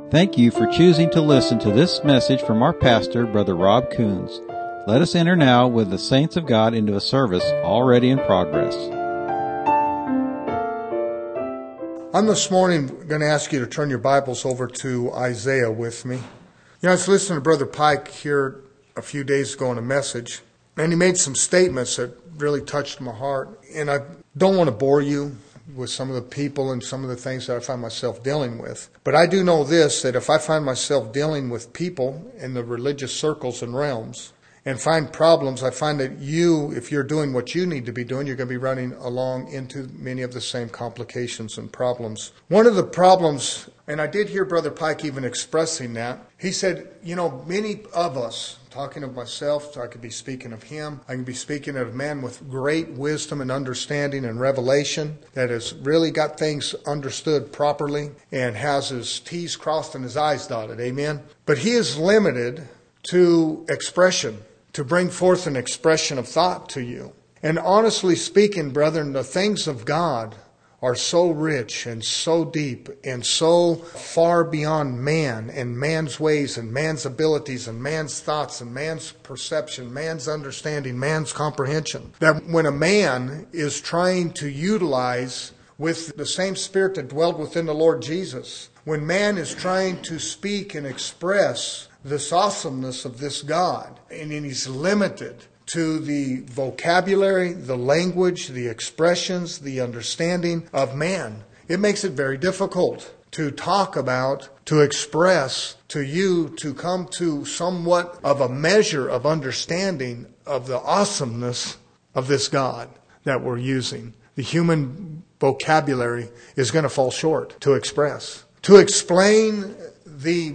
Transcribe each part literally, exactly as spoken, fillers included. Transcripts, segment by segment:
Thank you for choosing to listen to this message from our pastor, Brother Rob Coons. Let us enter now with the saints of God into a service already in progress. I'm this morning going to ask you to turn your Bibles over to Isaiah with me. You know, I was listening to Brother Pike here a few days ago in a message, and he made some statements that really touched my heart. And I don't want to bore you with some of the people and some of the things that I find myself dealing with. But I do know this, that if I find myself dealing with people in the religious circles and realms and find problems, I find that you, if you're doing what you need to be doing, you're going to be running along into many of the same complications and problems. One of the problems, and I did hear Brother Pike even expressing that, he said, you know, many of us, talking of myself, so I could be speaking of him, I can be speaking of a man with great wisdom and understanding and revelation that has really got things understood properly and has his T's crossed and his I's dotted, amen? But he is limited to expression, to bring forth an expression of thought to you. And honestly speaking, brethren, the things of God are so rich and so deep and so far beyond man and man's ways and man's abilities and man's thoughts and man's perception, man's understanding, man's comprehension, that when a man is trying to utilize with the same spirit that dwelled within the Lord Jesus, when man is trying to speak and express this awesomeness of this God, and he's limited to the vocabulary, the language, the expressions, the understanding of man, it makes it very difficult to talk about, to express to you, to come to somewhat of a measure of understanding of the awesomeness of this God that we're using. The human vocabulary is going to fall short to express. To explain the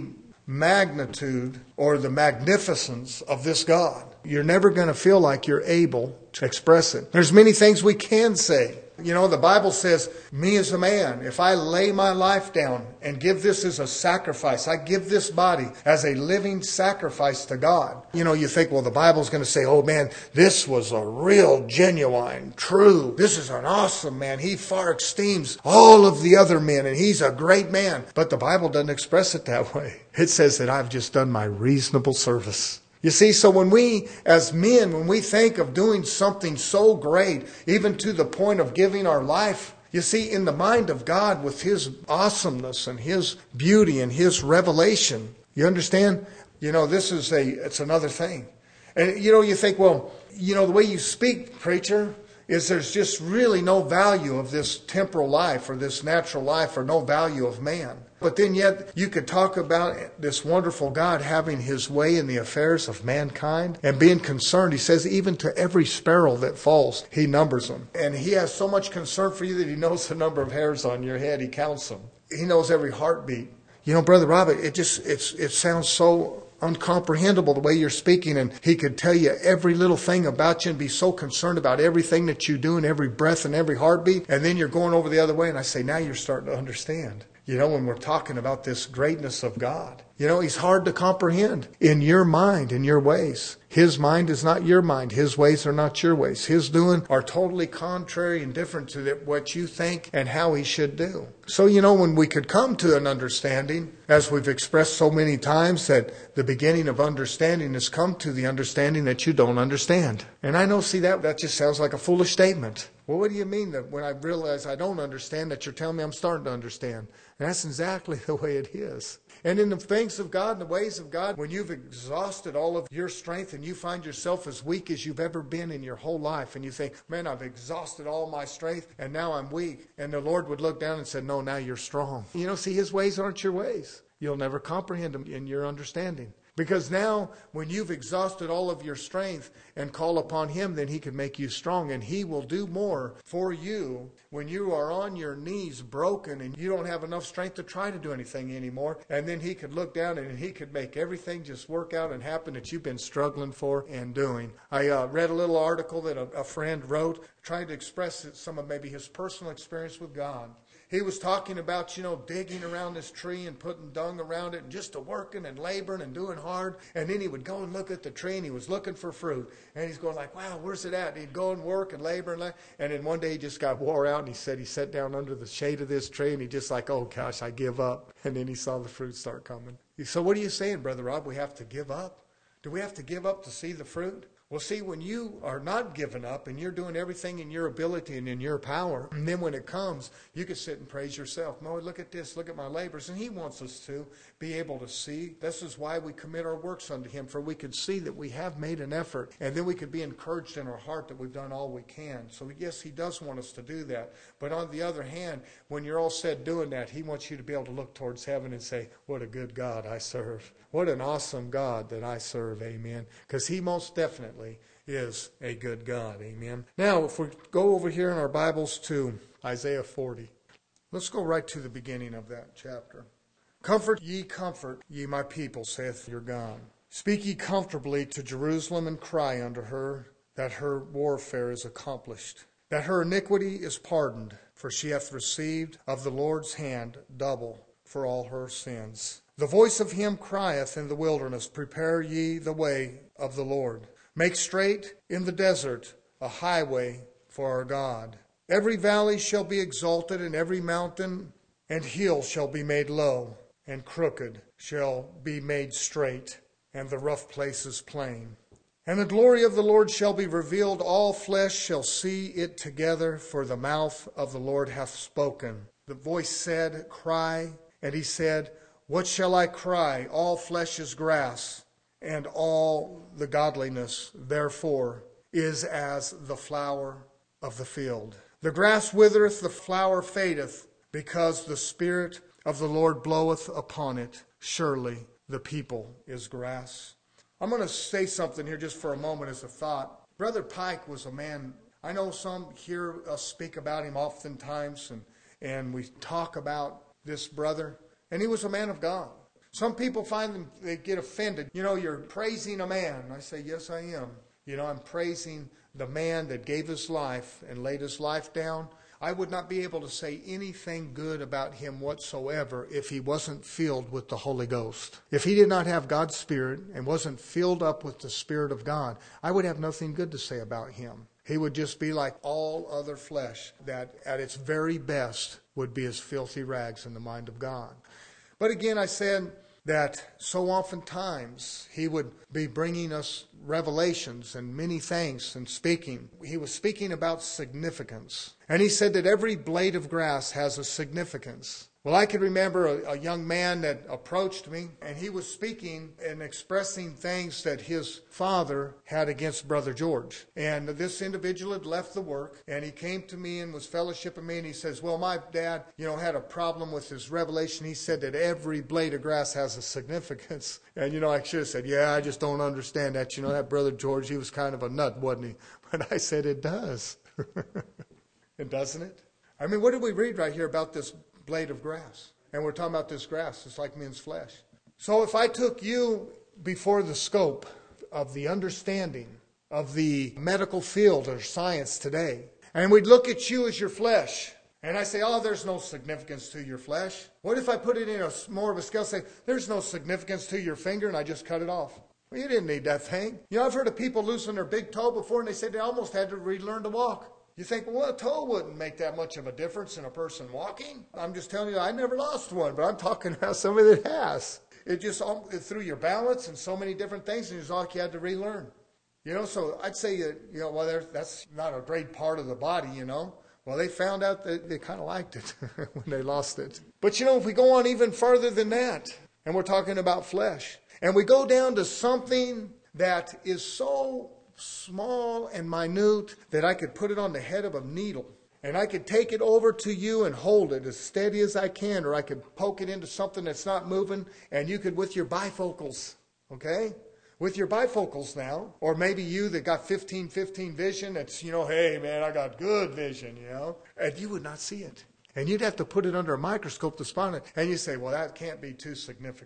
magnitude or the magnificence of this God, you're never going to feel like you're able to express it. There's many things we can say. You know, the Bible says, me as a man, if I lay my life down and give this as a sacrifice, I give this body as a living sacrifice to God. You know, you think, well, the Bible's going to say, oh man, this was a real, genuine, true, this is an awesome man. He far esteems all of the other men and he's a great man. But the Bible doesn't express it that way. It says that I've just done my reasonable service. You see, so when we, as men, when we think of doing something so great, even to the point of giving our life, you see, in the mind of God with His awesomeness and His beauty and His revelation, you understand? You know, this is a, it's another thing. And, you know, you think, well, you know, the way you speak, preacher, is there's just really no value of this temporal life or this natural life or no value of man. But then yet you could talk about this wonderful God having His way in the affairs of mankind and being concerned. He says even to every sparrow that falls, He numbers them. And He has so much concern for you that He knows the number of hairs on your head. He counts them. He knows every heartbeat. You know, Brother Robert, it just, it's, it sounds so uncomprehendable the way you're speaking, and He could tell you every little thing about you and be so concerned about everything that you do and every breath and every heartbeat, and then you're going over the other way, and I say, now you're starting to understand. You know, when we're talking about this greatness of God, you know, He's hard to comprehend in your mind, in your ways. His mind is not your mind. His ways are not your ways. His doing are totally contrary and different to what you think and how He should do. So, you know, when we could come to an understanding, as we've expressed so many times, that the beginning of understanding has come to the understanding that you don't understand. And I know, see, that, that just sounds like a foolish statement. Well, what do you mean that when I realize I don't understand, that you're telling me I'm starting to understand? And that's exactly the way it is. And in the things of God and the ways of God, when you've exhausted all of your strength and you find yourself as weak as you've ever been in your whole life, and you think, man, I've exhausted all my strength and now I'm weak. And the Lord would look down and say, no, now you're strong. You know, see, His ways aren't your ways. You'll never comprehend them in your understanding. Because now, when you've exhausted all of your strength and call upon Him, then He can make you strong. And He will do more for you when you are on your knees broken and you don't have enough strength to try to do anything anymore. And then He could look down and He could make everything just work out and happen that you've been struggling for and doing. I uh, read a little article that a, a friend wrote trying to express some of maybe his personal experience with God. he was talking about, you know, digging around this tree and putting dung around it and just a working and laboring and doing hard. And then he would go and look at the tree and he was looking for fruit. And he's going like, wow, where's it at? And he'd go and work and labor and labor. And then one day he just got wore out and he said he sat down under the shade of this tree and he just like, oh gosh, I give up. And then he saw the fruit start coming. So what are you saying, Brother Rob? We have to give up? Do we have to give up to see the fruit? Well, see, when you are not giving up and you're doing everything in your ability and in your power, and then when it comes, you can sit and praise yourself. Lord, look at this, look at my labors. And he wants us to be able to see. This is why we commit our works unto him, for we could see that we have made an effort. And then we could be encouraged in our heart that we've done all we can. So yes, he does want us to do that. But on the other hand, when you're all said doing that, he wants you to be able to look towards heaven and say, what a good God I serve. What an awesome God that I serve, amen. Because he most definitely is a good God, amen. Now, if we go over here in our Bibles to Isaiah forty, let's go right to the beginning of that chapter. Comfort ye, comfort ye my people, saith your God. Speak ye comfortably to Jerusalem, and cry unto her that her warfare is accomplished, that her iniquity is pardoned, for she hath received of the Lord's hand double for all her sins. The voice of him crieth in the wilderness, prepare ye the way of the Lord. Make straight in the desert a highway for our God. Every valley shall be exalted, and every mountain and hill shall be made low, and crooked shall be made straight, and the rough places plain. And the glory of the Lord shall be revealed, all flesh shall see it together, for the mouth of the Lord hath spoken. The voice said, cry, and he said, what shall I cry? All flesh is grass, and all the godliness, therefore, is as the flower of the field. The grass withereth, the flower fadeth, because the Spirit of the Lord bloweth upon it. Surely the people is grass. I'm going to say something here just for a moment as a thought. Brother Pike was a man, I know some hear us speak about him oftentimes, and, and we talk about this brother. And he was a man of God. Some people find them, they get offended. You know, you're praising a man. I say, yes, I am. You know, I'm praising the man that gave his life and laid his life down. I would not be able to say anything good about him whatsoever if he wasn't filled with the Holy Ghost. If he did not have God's Spirit and wasn't filled up with the Spirit of God, I would have nothing good to say about him. He would just be like all other flesh that at its very best would be as filthy rags in the mind of God. But again, I said that so oftentimes he would be bringing us revelations and many things and speaking. He was speaking about significance. And he said that every blade of grass has a significance. Well, I can remember a, a young man that approached me, and he was speaking and expressing things that his father had against Brother George. And this individual had left the work, and he came to me and was fellowshipping me, and he says, well, my dad, you know, had a problem with his revelation. He said that every blade of grass has a significance. And, you know, I should have said, yeah, I just don't understand that. You know, that Brother George, he was kind of a nut, wasn't he? But I said, it does. And doesn't it? I mean, what did we read right here about this blade of grass? And we're talking about this grass. It's like men's flesh. So if I took you before the scope of the understanding of the medical field or science today, and we'd look at you as your flesh, and I say, oh, there's no significance to your flesh. What if I put it in a more of a scale, say, there's no significance to your finger, and I just cut it off? Well, you didn't need that thing. You know, I've heard of people losing their big toe before, and they said they almost had to relearn to walk. You think, well, a toe wouldn't make that much of a difference in a person walking. I'm just telling you, I never lost one, but I'm talking about somebody that has. It just it threw your balance and so many different things, and it's like you had to relearn. You know, so I'd say, that, you know, well, that's not a great part of the body, you know. Well, they found out that they kind of liked it when they lost it. But, you know, if we go on even further than that, and we're talking about flesh, and we go down to something that is so small and minute that I could put it on the head of a needle, and I could take it over to you and hold it as steady as I can, or I could poke it into something that's not moving, and you could with your bifocals, okay? With your bifocals now, or maybe you that got fifteen fifteen vision, it's, you know, hey man, I got good vision, you know, and you would not see it. And you'd have to put it under a microscope to spot it, and you say, well, that can't be too significant.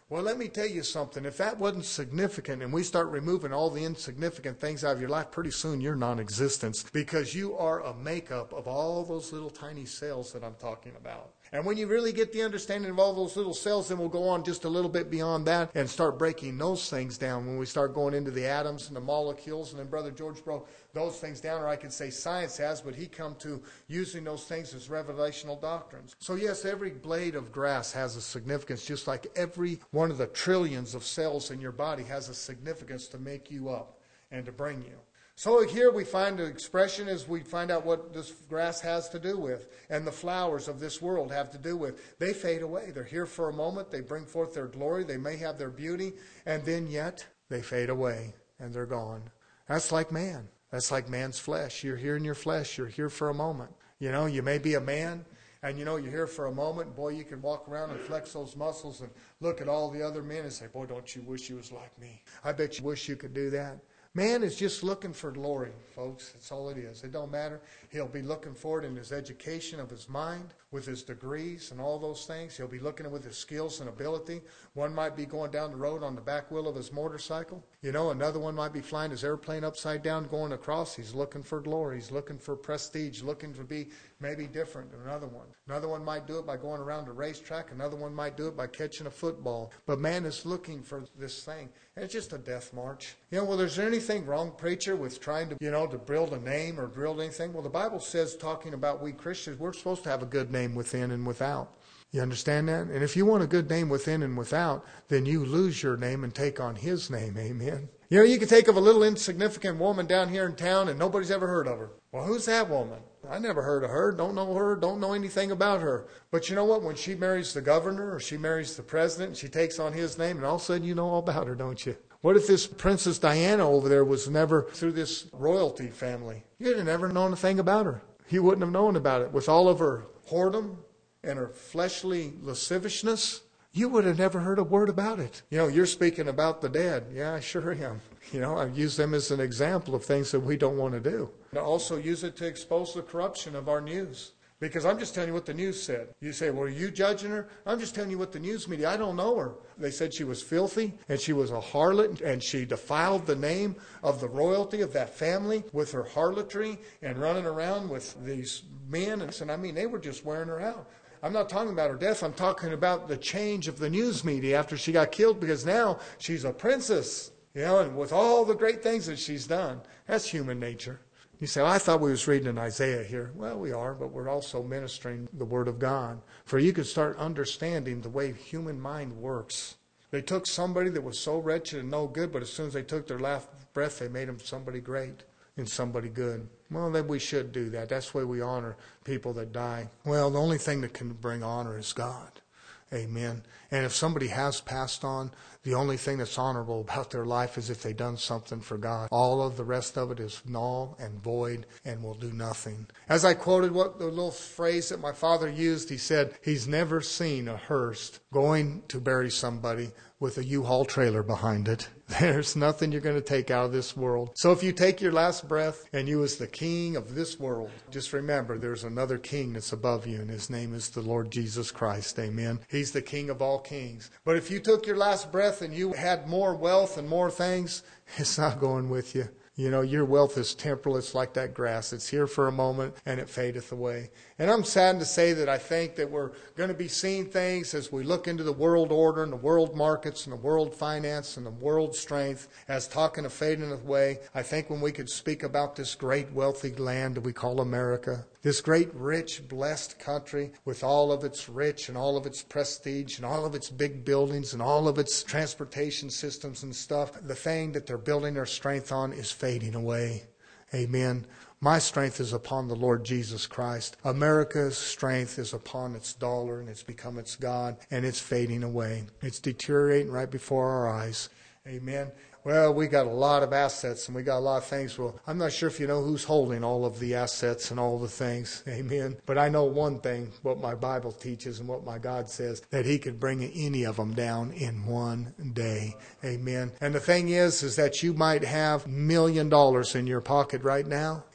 Well, let me tell you something. If that wasn't significant and we start removing all the insignificant things out of your life, pretty soon you're non-existent, because you are a makeup of all those little tiny cells that I'm talking about. And when you really get the understanding of all those little cells, then we'll go on just a little bit beyond that and start breaking those things down when we start going into the atoms and the molecules. And then Brother George broke those things down, or I could say science has, but he come to using those things as revelational doctrines. So yes, every blade of grass has a significance, just like every one of the trillions of cells in your body has a significance to make you up and to bring you. So here we find the expression as we find out what this grass has to do with, and the flowers of this world have to do with. They fade away. They're here for a moment. They bring forth their glory. They may have their beauty, and then yet they fade away and they're gone. That's like man. That's like man's flesh. You're here in your flesh. You're here for a moment. You know, you may be a man, and you know, you're here for a moment. Boy, you can walk around and flex those muscles and look at all the other men and say, boy, don't you wish you was like me. I bet you wish you could do that. Man is just looking for glory, folks. That's all it is. It don't matter. He'll be looking for it in his education of his mind, with his degrees and all those things. He'll be looking at it with his skills and ability. One might be going down the road on the back wheel of his motorcycle. You know, another one might be flying his airplane upside down going across. He's looking for glory. He's looking for prestige, looking to be maybe different than another one. Another one might do it by going around a racetrack. Another one might do it by catching a football. But man is looking for this thing. And it's just a death march. You know, well, is there anything wrong, preacher, with trying to, you know, to build a name or build anything? Well, the Bible says, talking about we Christians, we're supposed to have a good name within and without. You understand that? And if you want a good name within and without, then you lose your name and take on His name. Amen. You know, you can think of a little insignificant woman down here in town and nobody's ever heard of her. Well, who's that woman? I never heard of her. Don't know her. Don't know anything about her. But you know what? When she marries the governor or she marries the president, she takes on his name, and all of a sudden you know all about her, don't you? What if this Princess Diana over there was never through this royalty family? You'd have never known a thing about her. You wouldn't have known about it. With all of her whoredom and her fleshly lasciviousness, you would have never heard a word about it. You know, you're speaking about the dead. Yeah, I sure am. You know, I use them as an example of things that we don't want to do. And I also use it to expose the corruption of our news. Because I'm just telling you what the news said. You say, well, are you judging her? I'm just telling you what the news media, I don't know her. They said she was filthy and she was a harlot and she defiled the name of the royalty of that family with her harlotry and running around with these men. And I mean, they were just wearing her out. I'm not talking about her death. I'm talking about the change of the news media after she got killed, because now she's a princess, you know, and with all the great things that she's done. That's human nature. You say, well, I thought we was reading in Isaiah here. Well, we are, but we're also ministering the Word of God. For you could start understanding the way human mind works. They took somebody that was so wretched and no good, but as soon as they took their last breath, they made him somebody great and somebody good. Well, then we should do that. That's the way we honor people that die. Well, the only thing that can bring honor is God. Amen. And if somebody has passed on, the only thing that's honorable about their life is if they've done something for God. All of the rest of it is null and void and will do nothing. As I quoted what the little phrase that my father used, he said, he's never seen a hearse going to bury somebody with a U-Haul trailer behind it. There's nothing you're going to take out of this world. So if you take your last breath and you as the king of this world, just remember there's another king that's above you, and his name is the Lord Jesus Christ. Amen. He's the king of all kings. But if you took your last breath and you had more wealth and more things, it's not going with you. You know, your wealth is temporal. It's like that grass. It's here for a moment and it fadeth away. And I'm saddened to say that I think that we're going to be seeing things as we look into the world order and the world markets and the world finance and the world strength as talking of fading away. I think when we could speak about this great wealthy land that we call America, this great, rich, blessed country with all of its rich and all of its prestige and all of its big buildings and all of its transportation systems and stuff, the thing that they're building their strength on is fading away. Amen. My strength is upon the Lord Jesus Christ. America's strength is upon its dollar, and it's become its God, and it's fading away. It's deteriorating right before our eyes. Amen. Well, we got a lot of assets and we got a lot of things. Well, I'm not sure if you know who's holding all of the assets and all the things. Amen. But I know one thing, what my Bible teaches and what my God says, that He could bring any of them down in one day. Amen. And the thing is, is that you might have a million dollars in your pocket right now.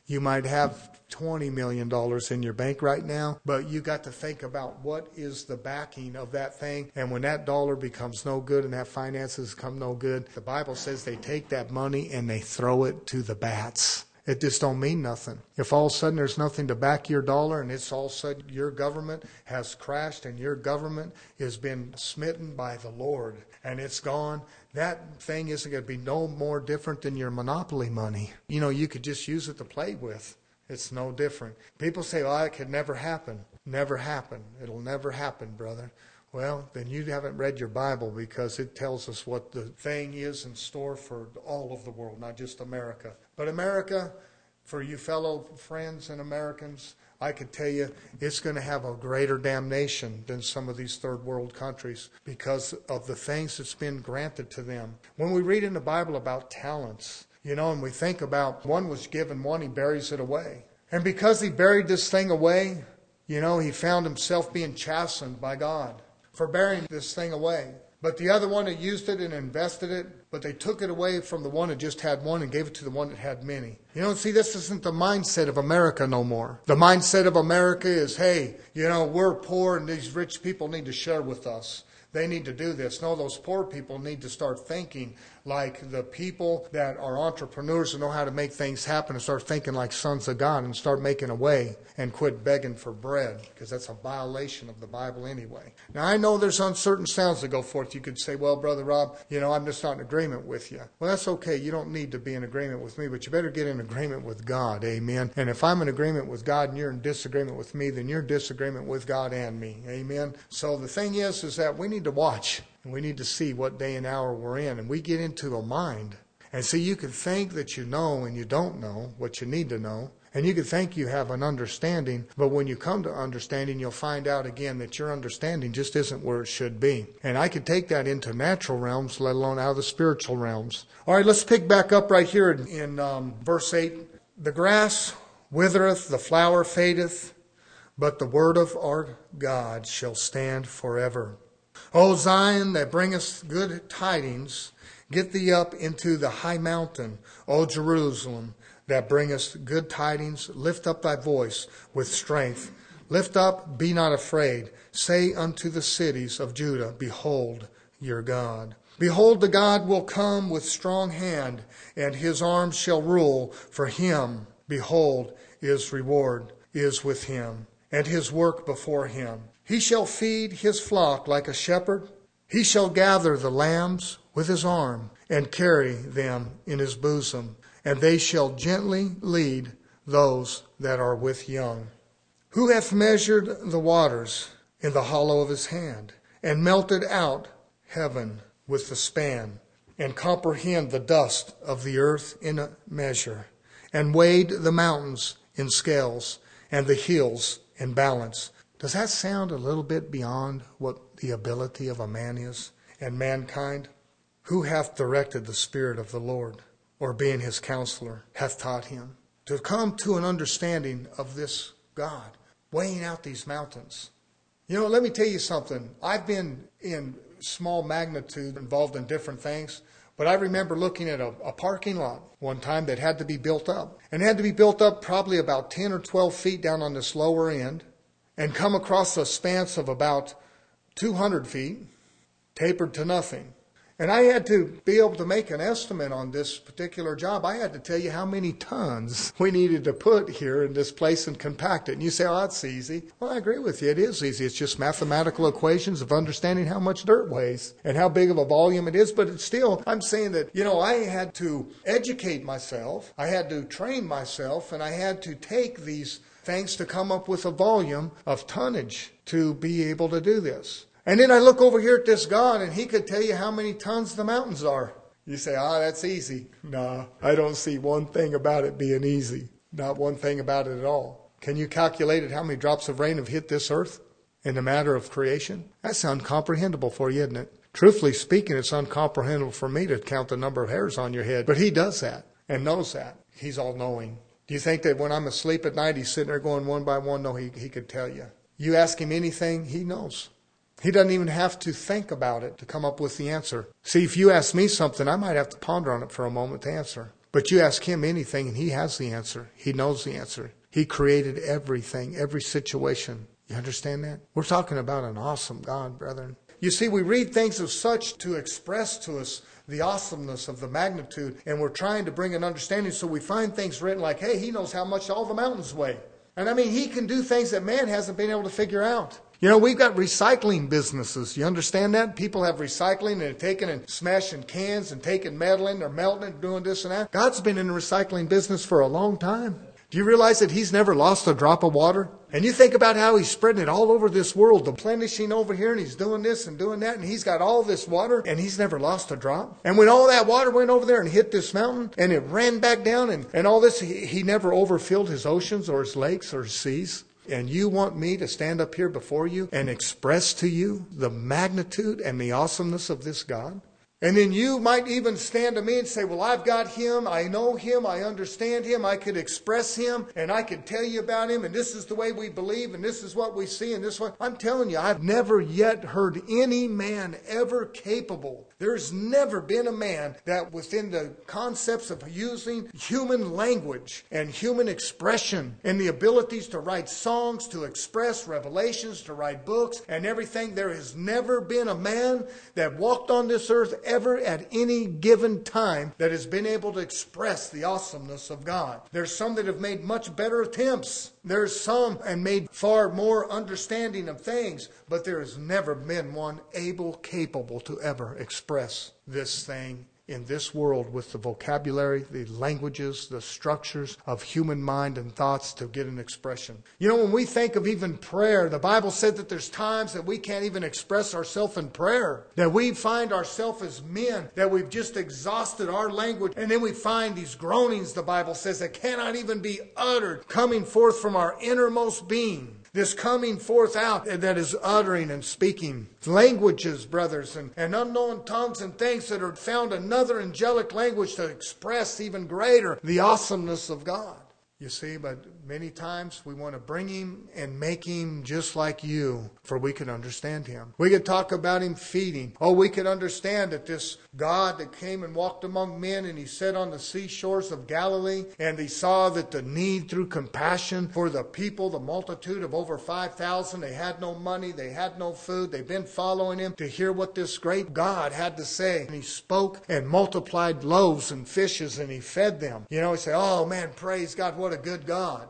You might have twenty million dollars in your bank right now, but you got to think about what is the backing of that thing. And when that dollar becomes no good and that finances come no good, the Bible says they take that money and they throw it to the bats. It just don't mean nothing. If all of a sudden there's nothing to back your dollar and it's all of a sudden your government has crashed and your government has been smitten by the Lord and it's gone, that thing isn't going to be no more different than your monopoly money. You know, you could just use it to play with. It's no different. People say, well, it could never happen. Never happen. It'll never happen, brother. Well, then you haven't read your Bible, because it tells us what the thing is in store for all of the world, not just America. But America, for you fellow friends and Americans, I could tell you it's going to have a greater damnation than some of these third world countries because of the things that's been granted to them. When we read in the Bible about talents, you know, and we think about one was given one, he buries it away. And because he buried this thing away, you know, he found himself being chastened by God for burying this thing away. But the other one that used it and invested it, but they took it away from the one that just had one and gave it to the one that had many. You know, see, this isn't the mindset of America no more. The mindset of America is, hey, you know, we're poor and these rich people need to share with us. They need to do this. No, those poor people need to start thinking like the people that are entrepreneurs and know how to make things happen, and start thinking like sons of God and start making a way and quit begging for bread, because that's a violation of the Bible anyway. Now, I know there's uncertain sounds that go forth. You could say, well, Brother Rob, you know, I'm just not in agreement with you. Well, that's okay. You don't need to be in agreement with me, but you better get in agreement with God. Amen. And if I'm in agreement with God and you're in disagreement with me, then you're in disagreement with God and me. Amen. So the thing is, is that we need to watch. And we need to see what day and hour we're in. And we get into a mind. And see, you can think that you know and you don't know what you need to know. And you can think you have an understanding. But when you come to understanding, you'll find out again that your understanding just isn't where it should be. And I could take that into natural realms, let alone out of the spiritual realms. All right, let's pick back up right here in, in um, verse eight. The grass withereth, the flower fadeth, but the word of our God shall stand forever. O Zion, that bringest good tidings, get thee up into the high mountain. O Jerusalem, that bringest good tidings, lift up thy voice with strength. Lift up, be not afraid. Say unto the cities of Judah, behold your God. Behold, the God will come with strong hand, and his arm shall rule. For him, behold, his reward is with him, and his work before him. He shall feed his flock like a shepherd. He shall gather the lambs with his arm and carry them in his bosom. And they shall gently lead those that are with young. Who hath measured the waters in the hollow of his hand, and melted out heaven with the span, and comprehend the dust of the earth in a measure, and weighed the mountains in scales, and the hills in balance? Does that sound a little bit beyond what the ability of a man is and mankind? Who hath directed the Spirit of the Lord, or being his counselor, hath taught him to come to an understanding of this God, weighing out these mountains? You know, let me tell you something. I've been in small magnitude involved in different things, but I remember looking at a, a parking lot one time that had to be built up. And it had to be built up probably about ten or twelve feet down on this lower end, and come across a span of about two hundred feet, tapered to nothing. And I had to be able to make an estimate on this particular job. I had to tell you how many tons we needed to put here in this place and compact it. And you say, oh, that's easy. Well, I agree with you. It is easy. It's just mathematical equations of understanding how much dirt weighs and how big of a volume it is. But it's still, I'm saying that, you know, I had to educate myself. I had to train myself, and I had to take these things to come up with a volume of tonnage to be able to do this. And then I look over here at this God, and he could tell you how many tons the mountains are. You say, ah, oh, that's easy. No, I don't see one thing about it being easy. Not one thing about it at all. Can you calculate it, how many drops of rain have hit this earth in the matter of creation? That's uncomprehendable for you, isn't it? Truthfully speaking, it's uncomprehendable for me to count the number of hairs on your head. But he does that and knows that. He's all-knowing. Do you think that when I'm asleep at night, he's sitting there going one by one? No, he, he could tell you. You ask him anything, he knows. He doesn't even have to think about it to come up with the answer. See, if you ask me something, I might have to ponder on it for a moment to answer. But you ask him anything and he has the answer. He knows the answer. He created everything, every situation. You understand that? We're talking about an awesome God, brethren. You see, we read things of such to express to us the awesomeness of the magnitude, and we're trying to bring an understanding, so we find things written like, hey, he knows how much all the mountains weigh. And I mean, he can do things that man hasn't been able to figure out. You know, we've got recycling businesses. You understand that? People have recycling and they're taking and smashing cans and taking metal in, they're melting it, doing this and that. God's been in the recycling business for a long time. Do you realize that he's never lost a drop of water? And you think about how he's spreading it all over this world, replenishing over here, and he's doing this and doing that, and he's got all this water, and he's never lost a drop. And when all that water went over there and hit this mountain, and it ran back down, and, and all this, he, he never overfilled his oceans or his lakes or his seas. And you want me to stand up here before you and express to you the magnitude and the awesomeness of this God? And then you might even stand to me and say, well, I've got him, I know him, I understand him, I could express him, and I could tell you about him, and this is the way we believe, and this is what we see, and this one. I'm telling you, I've never yet heard any man ever capable. There's never been a man that within the concepts of using human language and human expression and the abilities to write songs, to express revelations, to write books and everything, there has never been a man that walked on this earth ever at any given time that has been able to express the awesomeness of God. There's some that have made much better attempts. There's some and made far more understanding of things, but there has never been one able, capable to ever express this thing in this world with the vocabulary, the languages, the structures of human mind and thoughts to get an expression. You know, when we think of even prayer, the Bible said that there's times that we can't even express ourselves in prayer. That we find ourselves as men, that we've just exhausted our language, and then we find these groanings, the Bible says, that cannot even be uttered, coming forth from our innermost being. This coming forth out that is uttering and speaking languages, brothers, and, and unknown tongues and things that are found another angelic language to express even greater the awesomeness of God. You see, but many times we want to bring him and make him just like you, for we can understand him. We could talk about him feeding. Oh, we could understand that this God that came and walked among men, and he sat on the seashores of Galilee, and he saw that the need through compassion for the people, the multitude of over five thousand, they had no money, they had no food, they've been following him to hear what this great God had to say. And he spoke and multiplied loaves and fishes, and he fed them. You know, we say, oh man, praise God, what a good God.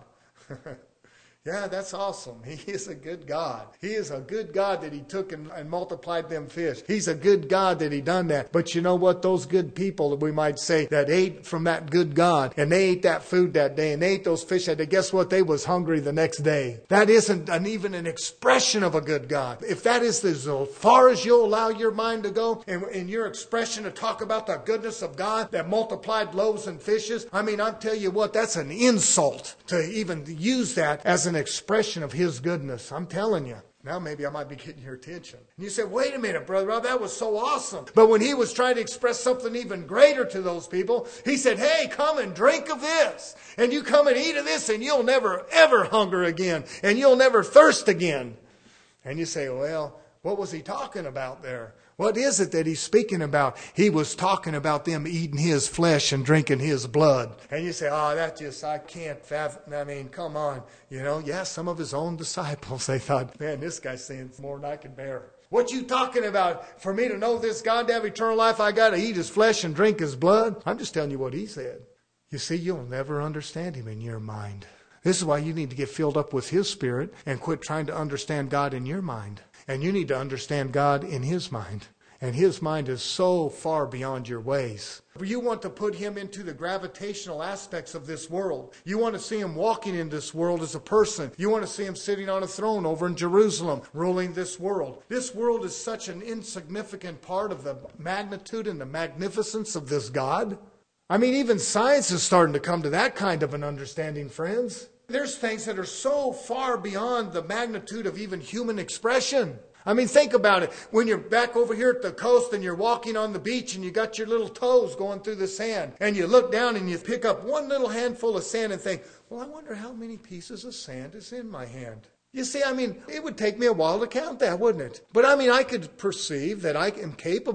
Yeah, that's awesome. He is a good God. He is a good God that he took and, and multiplied them fish. He's a good God that he done that. But you know what? Those good people that we might say that ate from that good God, and they ate that food that day, and they ate those fish that day, guess what? They was hungry the next day. That isn't an, even an expression of a good God. If that is as far as you'll allow your mind to go in, in your expression to talk about the goodness of God that multiplied loaves and fishes, I mean, I'll tell you what, that's an insult to even use that as an expression of his goodness. I'm telling you. Now maybe I might be getting your attention. And you say, wait a minute, Brother Rob, that was so awesome. But when he was trying to express something even greater to those people, he said, hey, come and drink of this. And you come and eat of this, and you'll never, ever hunger again. And you'll never thirst again. And you say, well, what was he talking about there? What is it that he's speaking about? He was talking about them eating his flesh and drinking his blood. And you say, oh, that just, I can't fathom. I mean, come on. You know, yeah, some of his own disciples, they thought, man, this guy's saying more than I can bear. What you talking about? For me to know this God, to have eternal life, I got to eat his flesh and drink his blood? I'm just telling you what he said. You see, you'll never understand him in your mind. This is why you need to get filled up with his Spirit and quit trying to understand God in your mind. And you need to understand God in his mind. And his mind is so far beyond your ways. You want to put him into the gravitational aspects of this world. You want to see him walking in this world as a person. You want to see him sitting on a throne over in Jerusalem, ruling this world. This world is such an insignificant part of the magnitude and the magnificence of this God. I mean, even science is starting to come to that kind of an understanding, friends. There's things that are so far beyond the magnitude of even human expression. I mean, think about it. When you're back over here at the coast and you're walking on the beach and you got your little toes going through the sand, and you look down and you pick up one little handful of sand and think, well, I wonder how many pieces of sand is in my hand. You see, I mean, it would take me a while to count that, wouldn't it? But I mean, I could perceive that I am capable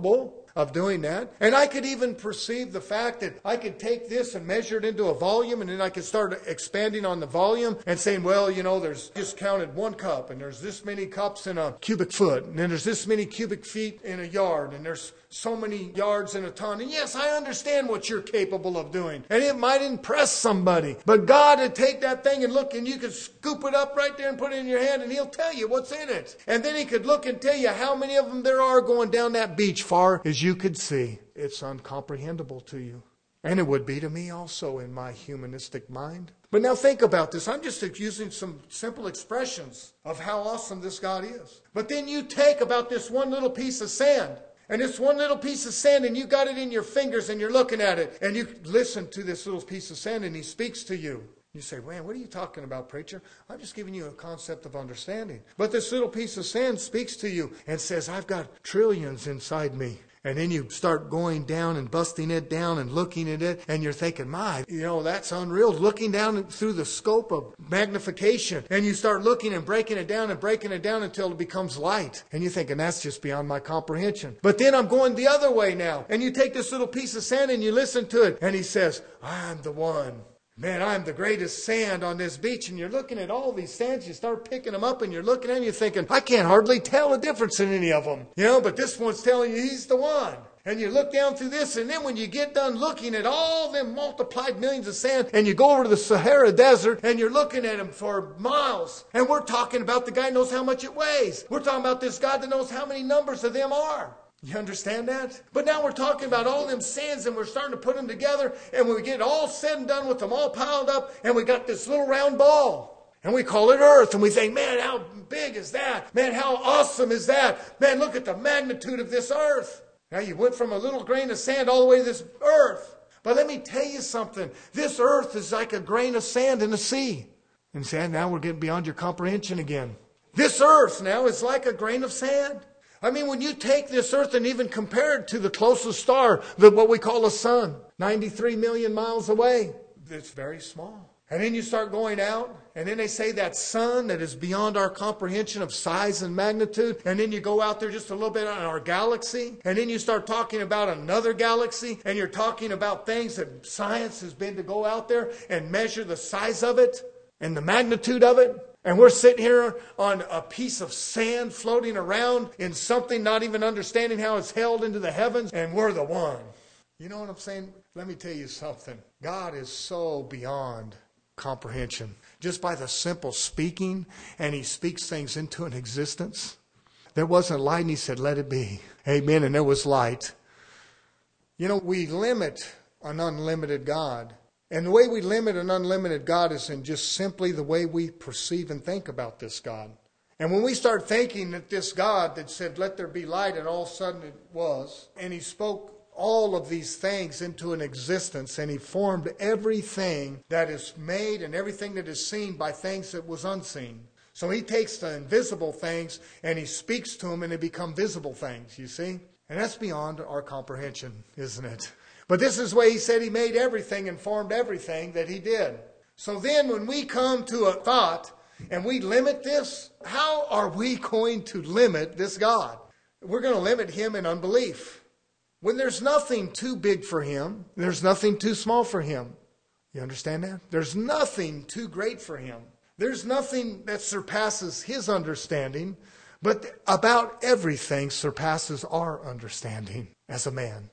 of doing that. And I could even perceive the fact that I could take this and measure it into a volume, and then I could start expanding on the volume and saying, well, you know, there's just counted one cup, and there's this many cups in a cubic foot, and then there's this many cubic feet in a yard, and there's so many yards in a ton. And yes, I understand what you're capable of doing. And it might impress somebody. But God would take that thing and look, and you could scoop it up right there and put it in your hand, and He'll tell you what's in it. And then He could look and tell you how many of them there are going down that beach far as you could see. It's incomprehensible to you. And it would be to me also in my humanistic mind. But now think about this. I'm just using some simple expressions of how awesome this God is. But then you take about this one little piece of sand. And it's one little piece of sand, and you got it in your fingers, and you're looking at it. And you listen to this little piece of sand, and He speaks to you. You say, man, what are you talking about, preacher? I'm just giving you a concept of understanding. But this little piece of sand speaks to you and says, I've got trillions inside me. And then you start going down and busting it down and looking at it. And you're thinking, my, you know, that's unreal. Looking down through the scope of magnification. And you start looking and breaking it down and breaking it down until it becomes light. And you're thinking, that's just beyond my comprehension. But then I'm going the other way now. And you take this little piece of sand and you listen to it. And He says, I'm the one. Man, I'm the greatest sand on this beach. And you're looking at all these sands. You start picking them up and you're looking at them. You're thinking, I can't hardly tell a difference in any of them. You know, but this one's telling you He's the one. And you look down through this, and then when you get done looking at all them multiplied millions of sand, and you go over to the Sahara Desert, and you're looking at them for miles. And we're talking about the guy who knows how much it weighs. We're talking about this God that knows how many numbers of them are. You understand that? But now we're talking about all them sands, and we're starting to put them together, and when we get all said and done with them all piled up, and we got this little round ball, and we call it Earth, and we think, man, how big is that? Man, how awesome is that? Man, look at the magnitude of this Earth. Now you went from a little grain of sand all the way to this Earth. But let me tell you something. This Earth is like a grain of sand in the sea. And sand, now we're getting beyond your comprehension again. This Earth now is like a grain of sand. I mean, when you take this Earth and even compare it to the closest star, the, what we call the sun, ninety-three million miles away, it's very small. And then you start going out, and then they say that sun that is beyond our comprehension of size and magnitude. And then you go out there just a little bit on our galaxy, and then you start talking about another galaxy, and you're talking about things that science has been to go out there and measure the size of it and the magnitude of it. And we're sitting here on a piece of sand floating around in something, not even understanding how it's held into the heavens, and we're the one. You know what I'm saying? Let me tell you something. God is so beyond comprehension. Just by the simple speaking, and He speaks things into an existence. There wasn't light, and He said, let it be. Amen. And there was light. You know, we limit an unlimited God. And the way we limit an unlimited God is in just simply the way we perceive and think about this God. And when we start thinking that this God that said, let there be light, and all of a sudden it was, and He spoke all of these things into an existence, and He formed everything that is made and everything that is seen by things that was unseen. So He takes the invisible things and He speaks to them, and they become visible things, you see? And that's beyond our comprehension, isn't it? But this is the way He said He made everything and formed everything that He did. So then when we come to a thought and we limit this, how are we going to limit this God? We're going to limit Him in unbelief. When there's nothing too big for Him, there's nothing too small for Him. You understand that? There's nothing too great for Him. There's nothing that surpasses His understanding, but about everything surpasses our understanding as a man.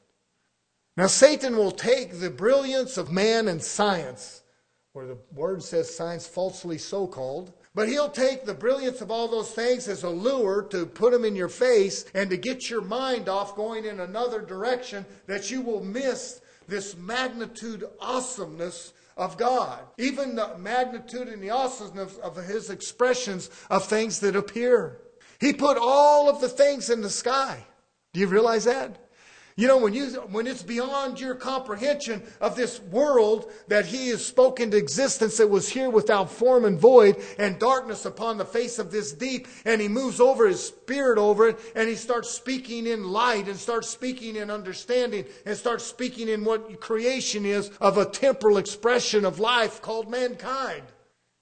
Now Satan will take the brilliance of man and science, where the word says science falsely so called, but he'll take the brilliance of all those things as a lure to put them in your face and to get your mind off going in another direction, that you will miss this magnitude, awesomeness of God. Even the magnitude and the awesomeness of His expressions of things that appear. He put all of the things in the sky. Do you realize that? You know, when you when it's beyond your comprehension of this world that He has spoken to existence that was here without form and void, and darkness upon the face of this deep, and He moves over His Spirit over it, and He starts speaking in light, and starts speaking in understanding, and starts speaking in what creation is of a temporal expression of life called mankind.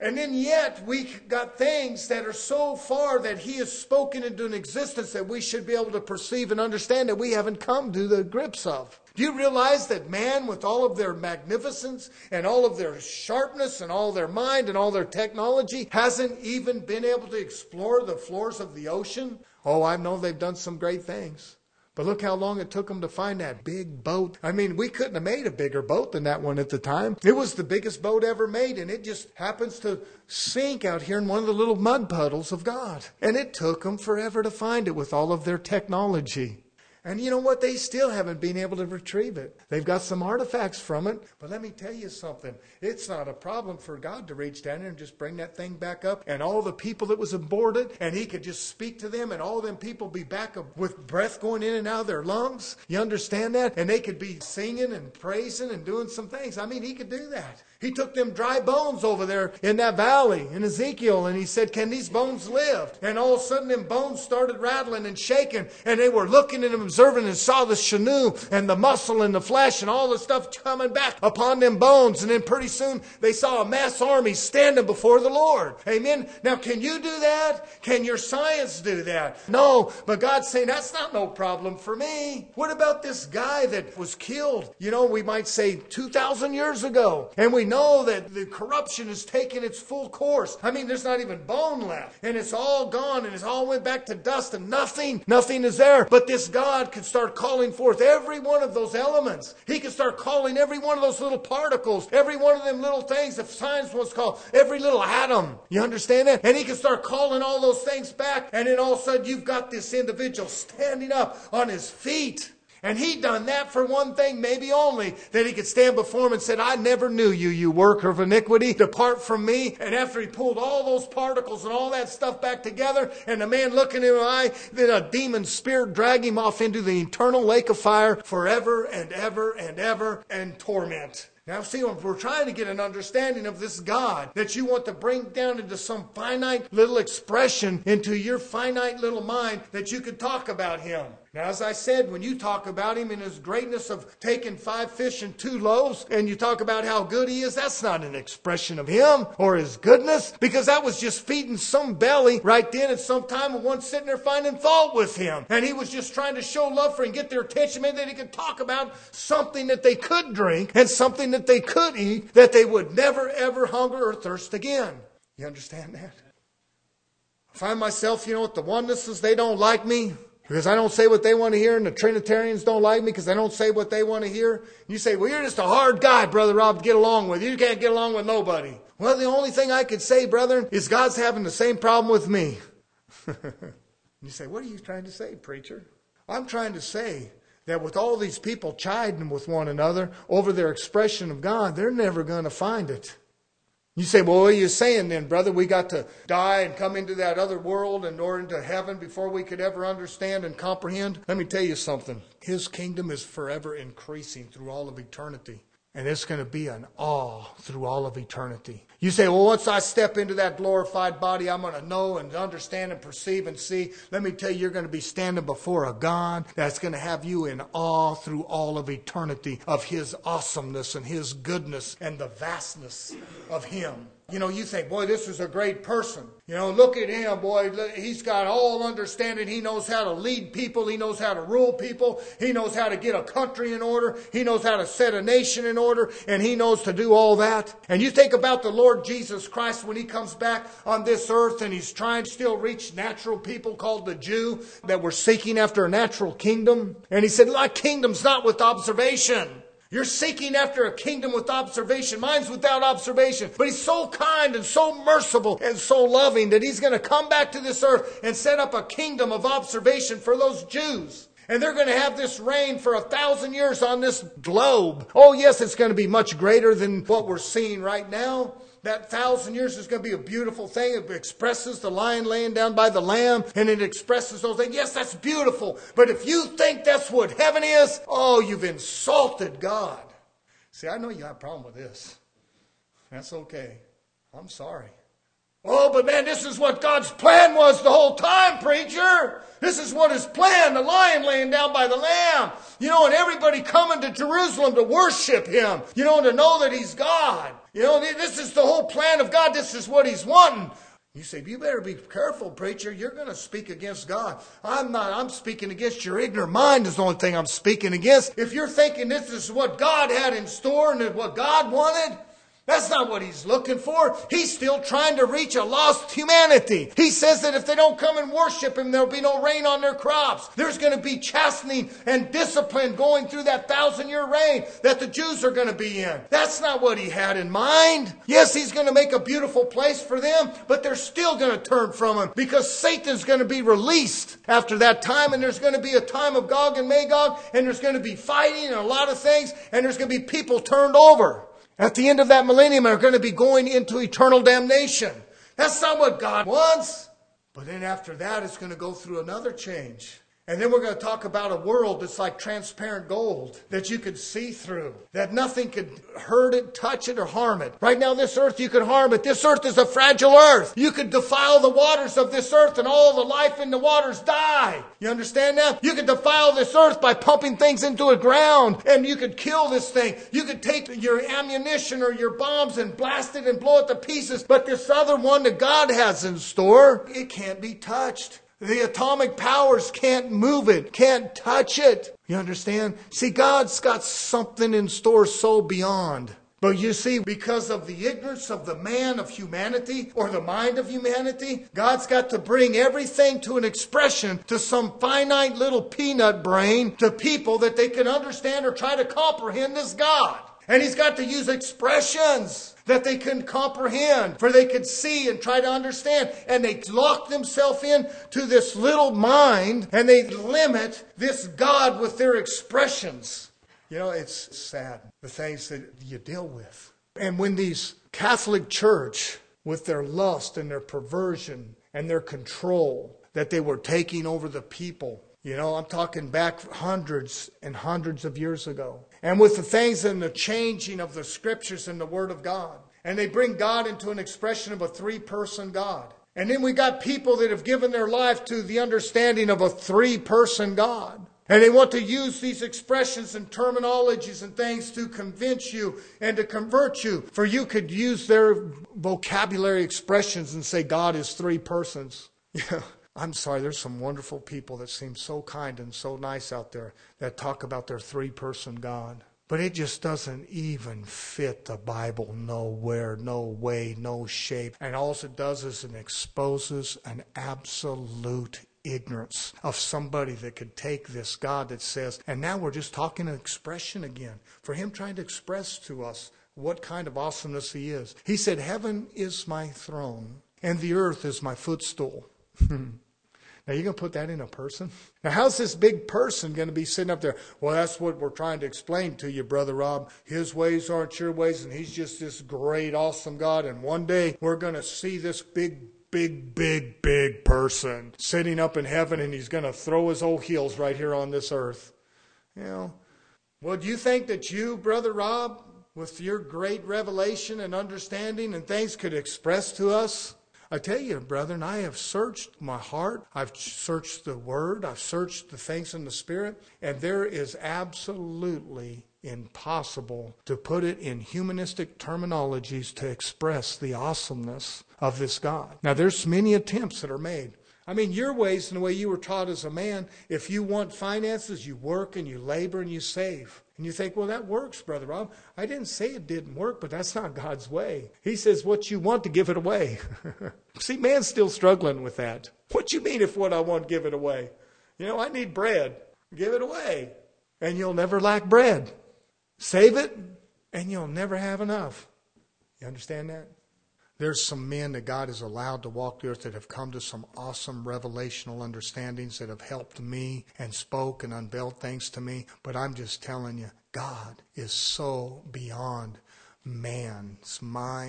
And then yet we got things that are so far that He has spoken into an existence that we should be able to perceive and understand that we haven't come to the grips of. Do you realize that man, with all of their magnificence and all of their sharpness and all their mind and all their technology, hasn't even been able to explore the floors of the ocean? Oh, I know they've done some great things. But look how long it took them to find that big boat. I mean, we couldn't have made a bigger boat than that one at the time. It was the biggest boat ever made, and it just happens to sink out here in one of the little mud puddles of God. And it took them forever to find it with all of their technology. And you know what? They still haven't been able to retrieve it. They've got some artifacts from it. But let me tell you something. It's not a problem for God to reach down there and just bring that thing back up. And all the people that was aboard it, and He could just speak to them, and all them people be back up with breath going in and out of their lungs. You understand that? And they could be singing and praising and doing some things. I mean, He could do that. He took them dry bones over there in that valley in Ezekiel, and He said, can these bones live? And all of a sudden them bones started rattling and shaking, and they were looking at them, observing, and saw the sinew and the muscle and the flesh and all the stuff coming back upon them bones. And then pretty soon they saw a mass army standing before the Lord. Amen. Now, can you do that? Can your science do that? No, but God's saying that's not no problem for me. What about this guy that was killed, you know, we might say two thousand years ago, and we know that the corruption has taken its full course. I mean, there's not even bone left, and it's all gone, and it's all went back to dust, and nothing, nothing is there. But this God could start calling forth every one of those elements. He could start calling every one of those little particles, every one of them little things that science wants to call every little atom. You understand that? And He could start calling all those things back, and then all of a sudden you've got this individual standing up on his feet. And He done that for one thing, maybe only, that He could stand before him and said, I never knew you, you worker of iniquity. Depart from me. And after He pulled all those particles and all that stuff back together, and the man looking in the eye, then a demon spirit dragged him off into the eternal lake of fire forever and ever and ever and torment. Now, see, we're trying to get an understanding of this God that you want to bring down into some finite little expression into your finite little mind that you could talk about Him. Now, as I said, when you talk about Him in His greatness of taking five fish and two loaves, and you talk about how good He is, that's not an expression of Him or His goodness, because that was just feeding some belly right then at some time, and one sitting there finding fault with Him. And He was just trying to show love for Him, get their attention, maybe that He could talk about something that they could drink and something that they could eat, that they would never, ever hunger or thirst again. You understand that? I find myself, you know, with the oneness, they don't like me because I don't say what they want to hear, and the Trinitarians don't like me because I don't say what they want to hear. You say, well, you're just a hard guy, Brother Rob, to get along with. You can't get along with nobody. Well, the only thing I could say, brethren, is God's having the same problem with me. You say, what are you trying to say, preacher? I'm trying to say that with all these people chiding with one another over their expression of God, they're never going to find it. You say, well, what are you saying then, brother? We got to die and come into that other world and or into heaven before we could ever understand and comprehend? Let me tell you something. His kingdom is forever increasing through all of eternity. And it's going to be an awe through all of eternity. You say, well, once I step into that glorified body, I'm going to know and understand and perceive and see. Let me tell you, you're going to be standing before a God that's going to have you in awe through all of eternity of His awesomeness and His goodness and the vastness of Him. You know, you think, boy, this is a great person. You know, look at him, boy. He's got all understanding. He knows how to lead people. He knows how to rule people. He knows how to get a country in order. He knows how to set a nation in order. And He knows to do all that. And you think about the Lord Jesus Christ when He comes back on this earth and He's trying to still reach natural people called the Jew that were seeking after a natural kingdom. And He said, my kingdom's not with observation. You're seeking after a kingdom with observation. Mine's without observation. But He's so kind and so merciful and so loving that He's going to come back to this earth and set up a kingdom of observation for those Jews. And they're going to have this reign for a thousand years on this globe. Oh, yes, it's going to be much greater than what we're seeing right now. That thousand years is going to be a beautiful thing. It expresses the lion laying down by the lamb, and it expresses those things. Yes, that's beautiful. But if you think that's what heaven is, oh, you've insulted God. See, I know you have a problem with this. That's okay. I'm sorry. Oh, but man, this is what God's plan was the whole time, preacher. This is what his plan, the lion laying down by the lamb. You know, and everybody coming to Jerusalem to worship him. You know, to know that he's God. You know, this is the whole plan of God. This is what he's wanting. You say, you better be careful, preacher. You're going to speak against God. I'm not. I'm speaking against your ignorant mind is the only thing I'm speaking against. If you're thinking this is what God had in store and what God wanted, that's not what he's looking for. He's still trying to reach a lost humanity. He says that if they don't come and worship him, there'll be no rain on their crops. There's going to be chastening and discipline going through that thousand-year reign that the Jews are going to be in. That's not what he had in mind. Yes, he's going to make a beautiful place for them, but they're still going to turn from him because Satan's going to be released after that time, and there's going to be a time of Gog and Magog, and there's going to be fighting and a lot of things, and there's going to be people turned over. At the end of that millennium, are going to be going into eternal damnation. That's not what God wants. But then after that, it's going to go through another change. And then we're going to talk about a world that's like transparent gold that you could see through, that nothing could hurt it, touch it, or harm it. Right now, this earth, you could harm it. This earth is a fragile earth. You could defile the waters of this earth and all the life in the waters die. You understand that? You could defile this earth by pumping things into the ground, and you could kill this thing. You could take your ammunition or your bombs and blast it and blow it to pieces. But this other one that God has in store, it can't be touched. The atomic powers can't move it, can't touch it. You understand? See, God's got something in store so beyond. But you see, because of the ignorance of the man of humanity or the mind of humanity, God's got to bring everything to an expression to some finite little peanut brain to people that they can understand or try to comprehend this God. And he's got to use expressions that they can comprehend, for they could see and try to understand. And they lock themselves in to this little mind, and they limit this God with their expressions. You know, it's sad, the things that you deal with. And when these Catholic Church, with their lust and their perversion and their control, that they were taking over the people, you know, I'm talking back hundreds and hundreds of years ago. And with the things and the changing of the scriptures and the Word of God. And they bring God into an expression of a three-person God. And then we got people that have given their life to the understanding of a three-person God. And they want to use these expressions and terminologies and things to convince you and to convert you. For you could use their vocabulary expressions and say God is three persons. Yeah. I'm sorry, there's some wonderful people that seem so kind and so nice out there that talk about their three-person God. But it just doesn't even fit the Bible nowhere, no way, no shape. And all it does is it exposes an absolute ignorance of somebody that could take this God that says, and now we're just talking an expression again, for him trying to express to us what kind of awesomeness he is. He said, heaven is my throne and the earth is my footstool. Now, you're going to put that in a person? Now, how's this big person going to be sitting up there? Well, that's what we're trying to explain to you, Brother Rob. His ways aren't your ways, and he's just this great, awesome God. And one day, we're going to see this big, big, big, big person sitting up in heaven, and he's going to throw his old heels right here on this earth. You know, well, do you think that you, Brother Rob, with your great revelation and understanding and things could express to us? I tell you, brethren, I have searched my heart. I've searched the Word. I've searched the things in the Spirit. And there is absolutely impossible to put it in humanistic terminologies to express the awesomeness of this God. Now, there's many attempts that are made. I mean, your ways and the way you were taught as a man, if you want finances, you work and you labor and you save. And you think, well, that works, Brother Rob. I didn't say it didn't work, but that's not God's way. He says, what you want to give it away. See, man's still struggling with that. What you mean if what I want, give it away? You know, I need bread. Give it away. And you'll never lack bread. Save it, and you'll never have enough. You understand that? There's some men that God has allowed to walk the earth that have come to some awesome revelational understandings that have helped me and spoke and unveiled things to me. But I'm just telling you, God is so beyond man's mind,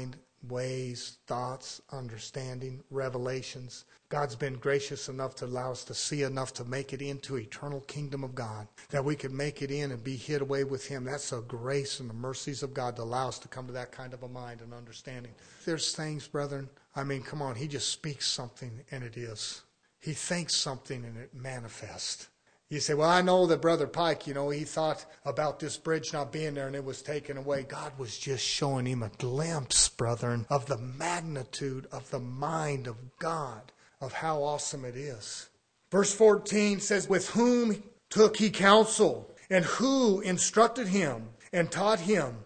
ways, thoughts, understanding, revelations. God's been gracious enough to allow us to see enough to make it into eternal kingdom of God, that we can make it in and be hid away with Him. That's the grace and the mercies of God to allow us to come to that kind of a mind and understanding. There's things, brethren, I mean, come on, He just speaks something and it is. He thinks something and it manifests. You say, well, I know that Brother Pike, you know, he thought about this bridge not being there and it was taken away. God was just showing him a glimpse, brethren, of the magnitude of the mind of God, of how awesome it is. Verse fourteen says, with whom took he counsel, and who instructed him and taught him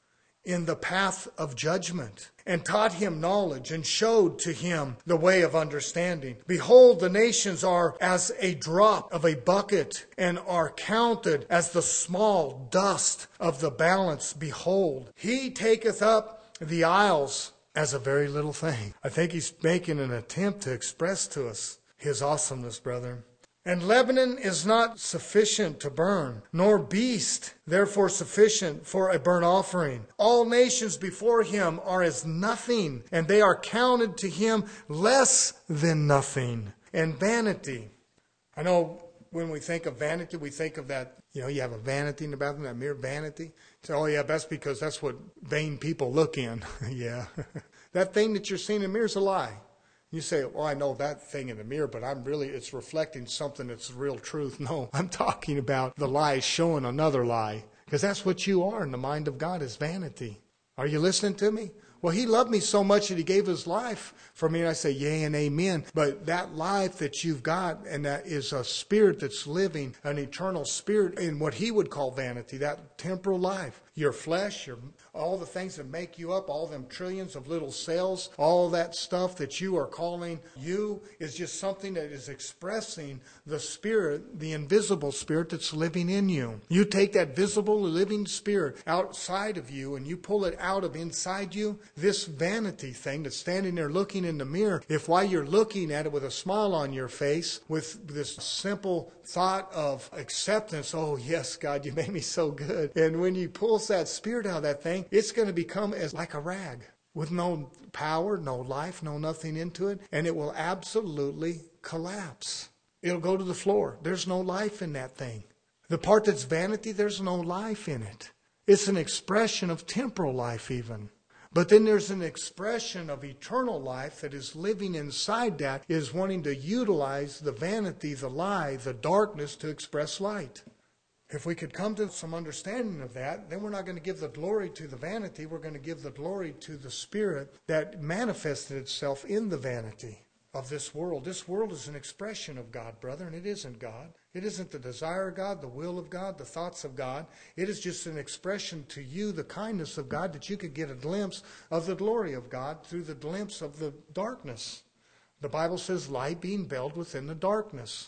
in the path of judgment, and taught him knowledge, and showed to him the way of understanding. Behold, the nations are as a drop of a bucket, and are counted as the small dust of the balance. Behold, he taketh up the isles as a very little thing. I think he's making an attempt to express to us His awesomeness, brethren. And Lebanon is not sufficient to burn, nor beast therefore sufficient for a burnt offering. All nations before Him are as nothing, and they are counted to Him less than nothing. And vanity. I know when we think of vanity, we think of that, you know, you have a vanity in the bathroom, that mere vanity. So, oh yeah, that's because that's what vain people look in. Yeah. That thing that you're seeing in the mirror is a lie. You say, well, I know that thing in the mirror, but I'm really, it's reflecting something that's real truth. No, I'm talking about the lie showing another lie. Because that's what you are in the mind of God, is vanity. Are you listening to me? Well, He loved me so much that He gave His life for me. And I say, yea and amen. But that life that you've got, and that is a spirit that's living, an eternal spirit in what He would call vanity, that temporal life. Your flesh, your all the things that make you up, all them trillions of little cells, all that stuff that you are calling you is just something that is expressing the spirit, the invisible spirit that's living in you. You take that visible living spirit outside of you and you pull it out of inside you. This vanity thing that's standing there looking in the mirror, if while you're looking at it with a smile on your face, with this simple thought of acceptance, oh yes, God, you made me so good. And when you pull that spirit out of that thing, it's going to become as like a rag with no power, no life, no nothing into it, and it will absolutely collapse. It'll go to the floor. There's no life in that thing. The part that's vanity, there's no life in it. It's an expression of temporal life even. But then there's an expression of eternal life that is living inside that, is wanting to utilize the vanity, the lie, the darkness to express light. If we could come to some understanding of that, then we're not going to give the glory to the vanity. We're going to give the glory to the Spirit that manifested itself in the vanity of this world. This world is an expression of God, brother, and it isn't God. It isn't the desire of God, the will of God, the thoughts of God. It is just an expression to you, the kindness of God, that you could get a glimpse of the glory of God through the glimpse of the darkness. The Bible says light being veiled within the darkness.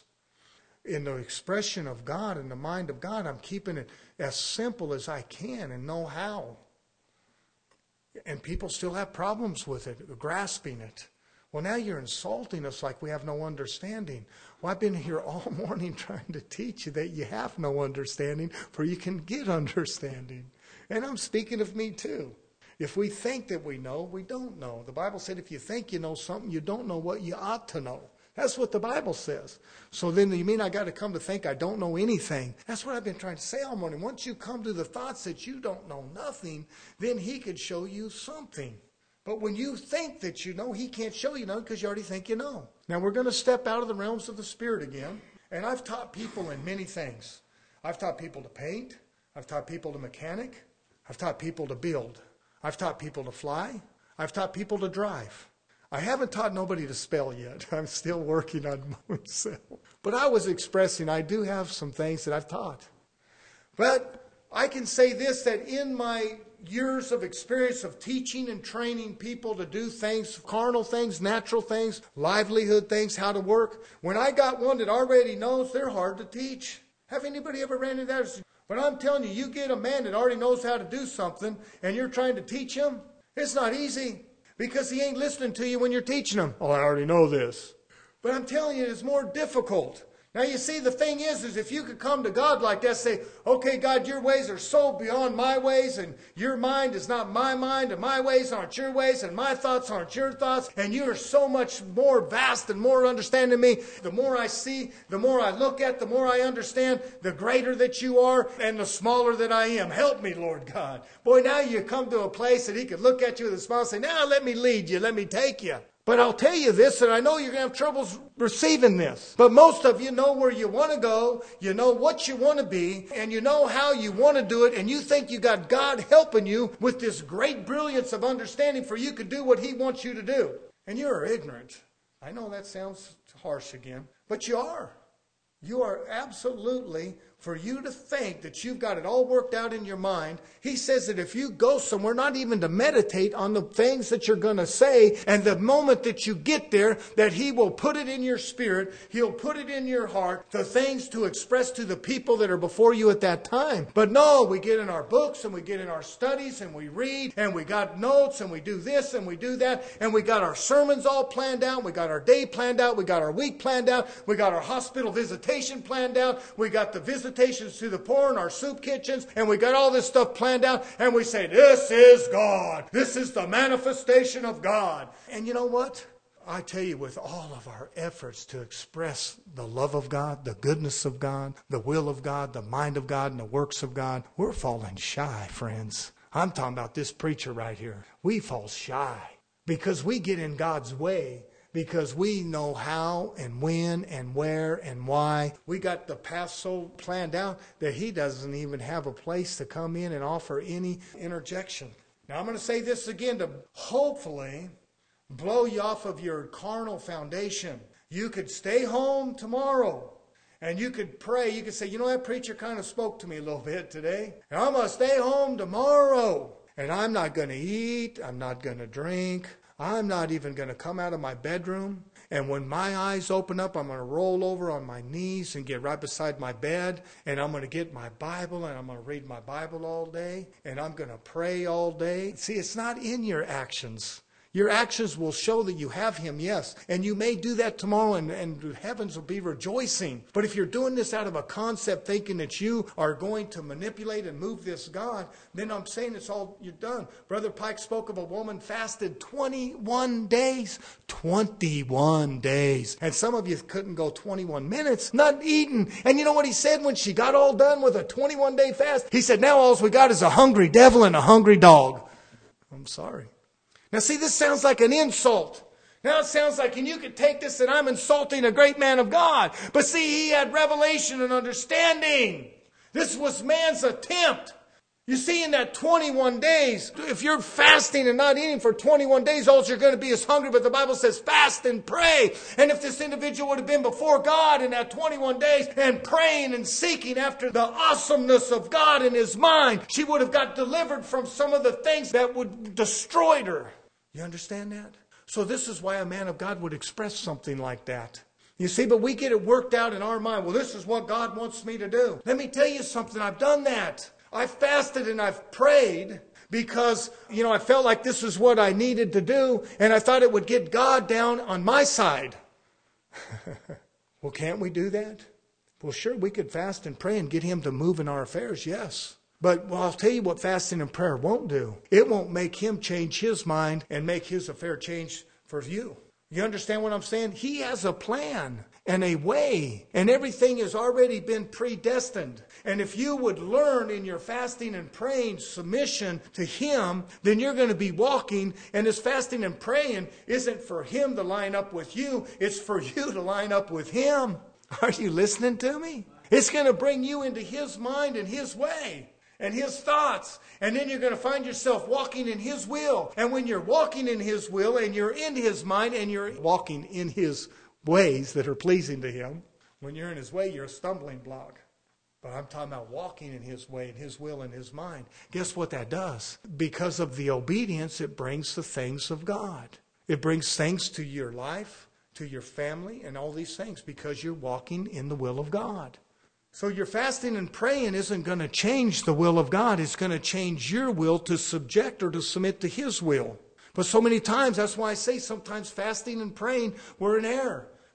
In the expression of God, in the mind of God, I'm keeping it as simple as I can and know how. And people still have problems with it, grasping it. Well, now you're insulting us like we have no understanding. Well, I've been here all morning trying to teach you that you have no understanding, for you can get understanding. And I'm speaking of me too. If we think that we know, we don't know. The Bible said if you think you know something, you don't know what you ought to know. That's what the Bible says. So then you mean I got to come to think I don't know anything? That's what I've been trying to say all morning. Once you come to the thoughts that you don't know nothing, then He could show you something. But when you think that you know, He can't show you nothing because you already think you know. Now we're going to step out of the realms of the Spirit again. And I've taught people in many things. I've taught people to paint. I've taught people to mechanic. I've taught people to build. I've taught people to fly. I've taught people to drive. I haven't taught nobody to spell yet. I'm still working on myself. But I was expressing, I do have some things that I've taught. But I can say this, that in my years of experience of teaching and training people to do things, carnal things, natural things, livelihood things, how to work, when I got one that already knows, they're hard to teach. Have anybody ever ran into that? But I'm telling you, you get a man that already knows how to do something and you're trying to teach him, it's not easy. Because he ain't listening to you when you're teaching him. Oh, I already know this. But I'm telling you, it's more difficult. Now you see, the thing is, is if you could come to God like that, say, okay, God, your ways are so beyond my ways, and your mind is not my mind, and my ways aren't your ways, and my thoughts aren't your thoughts, and you are so much more vast and more understanding me. The more I see, the more I look at, the more I understand, the greater that you are, and the smaller that I am. Help me, Lord God. Boy, now you come to a place that he could look at you with a smile and say, now let me lead you, let me take you. But I'll tell you this, and I know you're going to have troubles receiving this. But most of you know where you want to go, you know what you want to be, and you know how you want to do it, and you think you got God helping you with this great brilliance of understanding for you could do what he wants you to do. And you are ignorant. I know that sounds harsh again, but you are. You are absolutely, for you to think that you've got it all worked out in your mind. He says that if you go somewhere, not even to meditate on the things that you're going to say, and the moment that you get there, that he will put it in your spirit, he'll put it in your heart, the things to express to the people that are before you at that time. But no, we get in our books and we get in our studies and we read and we got notes and we do this and we do that, and we got our sermons all planned out, we got our day planned out, we got our week planned out, we got our hospital visitation planned out, we got the visitations to the poor in our soup kitchens, and we got all this stuff planned out, and we say, this is God. This is the manifestation of God. And you know what? I tell you, with all of our efforts to express the love of God, the goodness of God, the will of God, the mind of God, and the works of God, we're falling shy, friends. I'm talking about this preacher right here. We fall shy because we get in God's way. Because we know how and when and where and why. We got the path so planned out that he doesn't even have a place to come in and offer any interjection. Now I'm going to say this again to hopefully blow you off of your carnal foundation. You could stay home tomorrow and you could pray. You could say, you know, that preacher kind of spoke to me a little bit today. And I'm going to stay home tomorrow. And I'm not going to eat. I'm not going to drink. I'm not even going to come out of my bedroom. And when my eyes open up, I'm going to roll over on my knees and get right beside my bed. And I'm going to get my Bible and I'm going to read my Bible all day. And I'm going to pray all day. See, it's not in your actions. Your actions will show that you have him, yes. And you may do that tomorrow and, and the heavens will be rejoicing. But if you're doing this out of a concept thinking that you are going to manipulate and move this God, then I'm saying it's all you've done. Brother Pike spoke of a woman fasted twenty-one days. twenty-one days. And some of you couldn't go twenty-one minutes not eating. And you know what he said when she got all done with a twenty-one day fast? He said, now all we got is a hungry devil and a hungry dog. I'm sorry. Now see, this sounds like an insult. Now it sounds like, and you could take this that I'm insulting a great man of God. But see, he had revelation and understanding. This was man's attempt. You see, in that twenty-one days, if you're fasting and not eating for twenty-one days, all you're going to be is hungry. But the Bible says fast and pray. And if this individual would have been before God in that twenty-one days and praying and seeking after the awesomeness of God in his mind, she would have got delivered from some of the things that would destroy her. You understand that? So this is why a man of God would express something like that. You see, but we get it worked out in our mind. Well, this is what God wants me to do. Let me tell you something. I've done that. I've fasted and I've prayed because, you know, I felt like this is what I needed to do. And I thought it would get God down on my side. Well, can't we do that? Well, sure, we could fast and pray and get him to move in our affairs, yes. But well, I'll tell you what fasting and prayer won't do. It won't make him change his mind and make his affair change for you. You understand what I'm saying? He has a plan and a way, and everything has already been predestined. And if you would learn in your fasting and praying submission to him, then you're going to be walking, and this fasting and praying isn't for him to line up with you, it's for you to line up with him. Are you listening to me? It's going to bring you into his mind and his way and his thoughts. And then you're going to find yourself walking in his will. And when you're walking in his will and you're in his mind and you're walking in his ways that are pleasing to him, when you're in his way, you're a stumbling block. But I'm talking about walking in his way and his will and his mind. Guess what that does? Because of the obedience, it brings the things of God. It brings things to your life, to your family, and all these things because you're walking in the will of God. So your fasting and praying isn't going to change the will of God. It's going to change your will to subject or to submit to his will. But so many times, that's why I say sometimes fasting and praying, we're in error.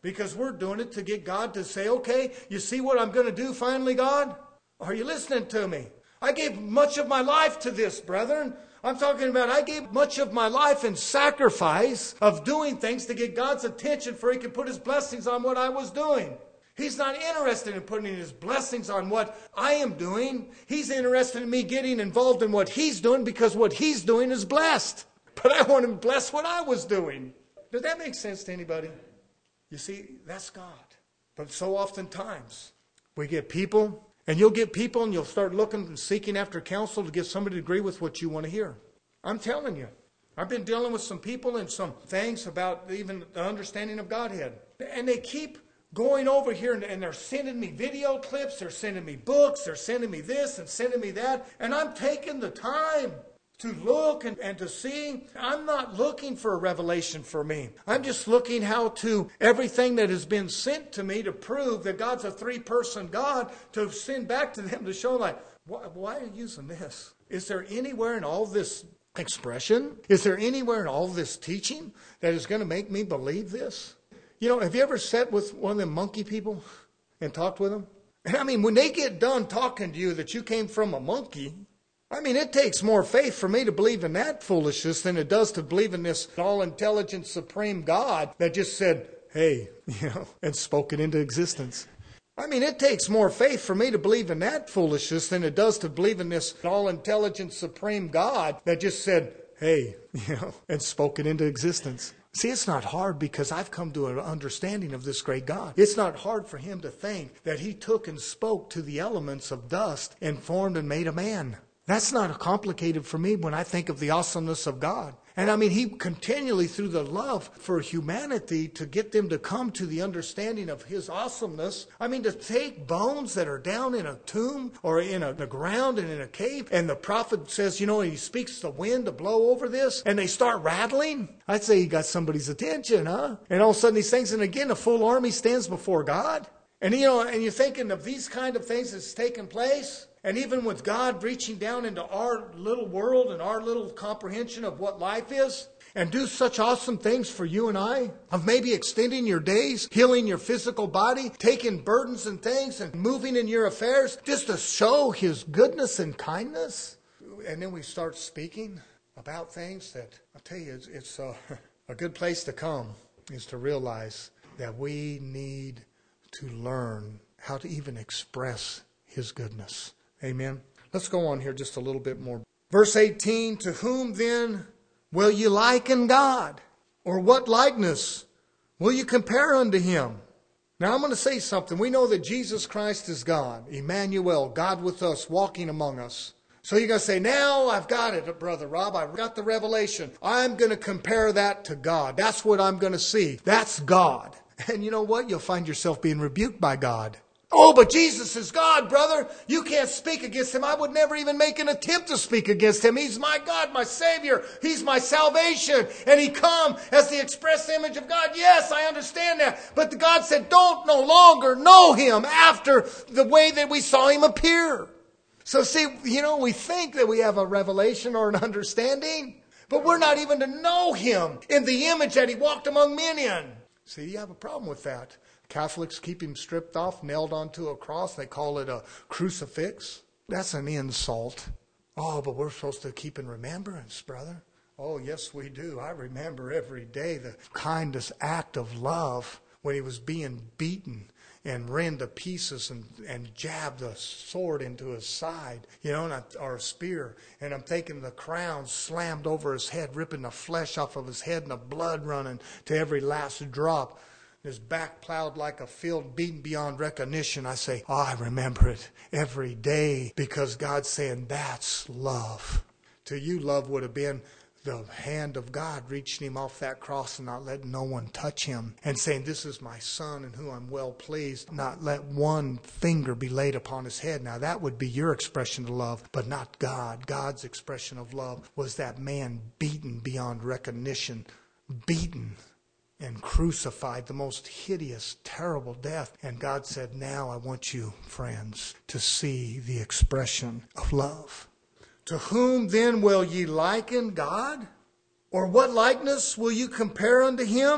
because we're doing it to get God to say, okay, you see what I'm going to do finally, God? Are you listening to me? I gave much of my life to this, brethren. I'm talking about I gave much of my life in sacrifice of doing things to get God's attention for He could put His blessings on what I was doing. He's not interested in putting His blessings on what I am doing. He's interested in me getting involved in what He's doing because what He's doing is blessed. But I want Him to bless what I was doing. Does that make sense to anybody? You see, that's God. But so oftentimes we get people, and you'll get people and you'll start looking and seeking after counsel to get somebody to agree with what you want to hear. I'm telling you. I've been dealing with some people and some things about even the understanding of Godhead. And they keep going over here and, and they're sending me video clips, they're sending me books, they're sending me this and sending me that. And I'm taking the time to look and, and to see. I'm not looking for a revelation for me. I'm just looking how to everything that has been sent to me to prove that God's a three-person God, to send back to them to show like, why, why are you using this? Is there anywhere in all this expression? Is there anywhere in all this teaching that is going to make me believe this? You know, have you ever sat with one of them monkey people and talked with them? And I mean, when they get done talking to you that you came from a monkey, I mean, it takes more faith for me to believe in that foolishness than it does to believe in this all-intelligent, supreme God that just said, hey, you know, and spoke it into existence. I mean, it takes more faith for me to believe in that foolishness than it does to believe in this all-intelligent, supreme God that just said, hey, you know, and spoke it into existence. See, it's not hard because I've come to an understanding of this great God. It's not hard for Him to think that He took and spoke to the elements of dust and formed and made a man. That's not complicated for me when I think of the awesomeness of God. And I mean, He continually, through the love for humanity, to get them to come to the understanding of His awesomeness. I mean, to take bones that are down in a tomb or in a, the ground and in a cave, and the prophet says, you know, He speaks the wind to blow over this, and they start rattling. I'd say He got somebody's attention, huh? And all of a sudden these things, and again, a full army stands before God. And, you know, and you're thinking of these kind of things that's taken place. And even with God reaching down into our little world and our little comprehension of what life is, and do such awesome things for you and I, of maybe extending your days, healing your physical body, taking burdens and things and moving in your affairs, just to show His goodness and kindness. And then we start speaking about things that, I'll tell you, it's, it's a, a good place to come, is to realize that we need to learn how to even express His goodness. Amen. Let's go on here just a little bit more. Verse eighteen, to whom then will you liken God? Or what likeness will you compare unto Him? Now I'm going to say something. We know that Jesus Christ is God, Emmanuel, God with us, walking among us. So you're going to say, now I've got it, Brother Rob. I've got the revelation. I'm going to compare that to God. That's what I'm going to see. That's God. And you know what? You'll find yourself being rebuked by God. Oh, but Jesus is God, brother. You can't speak against Him. I would never even make an attempt to speak against Him. He's my God, my Savior. He's my salvation. And He come as the express image of God. Yes, I understand that. But God said, don't no longer know Him after the way that we saw Him appear. So see, you know, we think that we have a revelation or an understanding, but we're not even to know Him in the image that He walked among men in. See, you have a problem with that. Catholics keep Him stripped off, nailed onto a cross. They call it a crucifix. That's an insult. Oh, but we're supposed to keep in remembrance, brother. Oh, yes, we do. I remember every day the kindest act of love when He was being beaten and rent to pieces and, and jabbed a sword into His side, you know, and I, or a spear. And I'm taking the crown slammed over His head, ripping the flesh off of His head and the blood running to every last drop. His back plowed like a field, beaten beyond recognition. I say, oh, I remember it every day because God's saying that's love. To you, love would have been the hand of God reaching Him off that cross and not letting no one touch Him and saying, this is my Son in whom I'm well pleased. Not let one finger be laid upon His head. Now that would be your expression of love, but not God. God's expression of love was that man beaten beyond recognition, beaten and crucified, the most hideous, terrible death. And God said, now I want you, friends, to see the expression of love. To whom then will ye liken God? Or what likeness will you compare unto Him?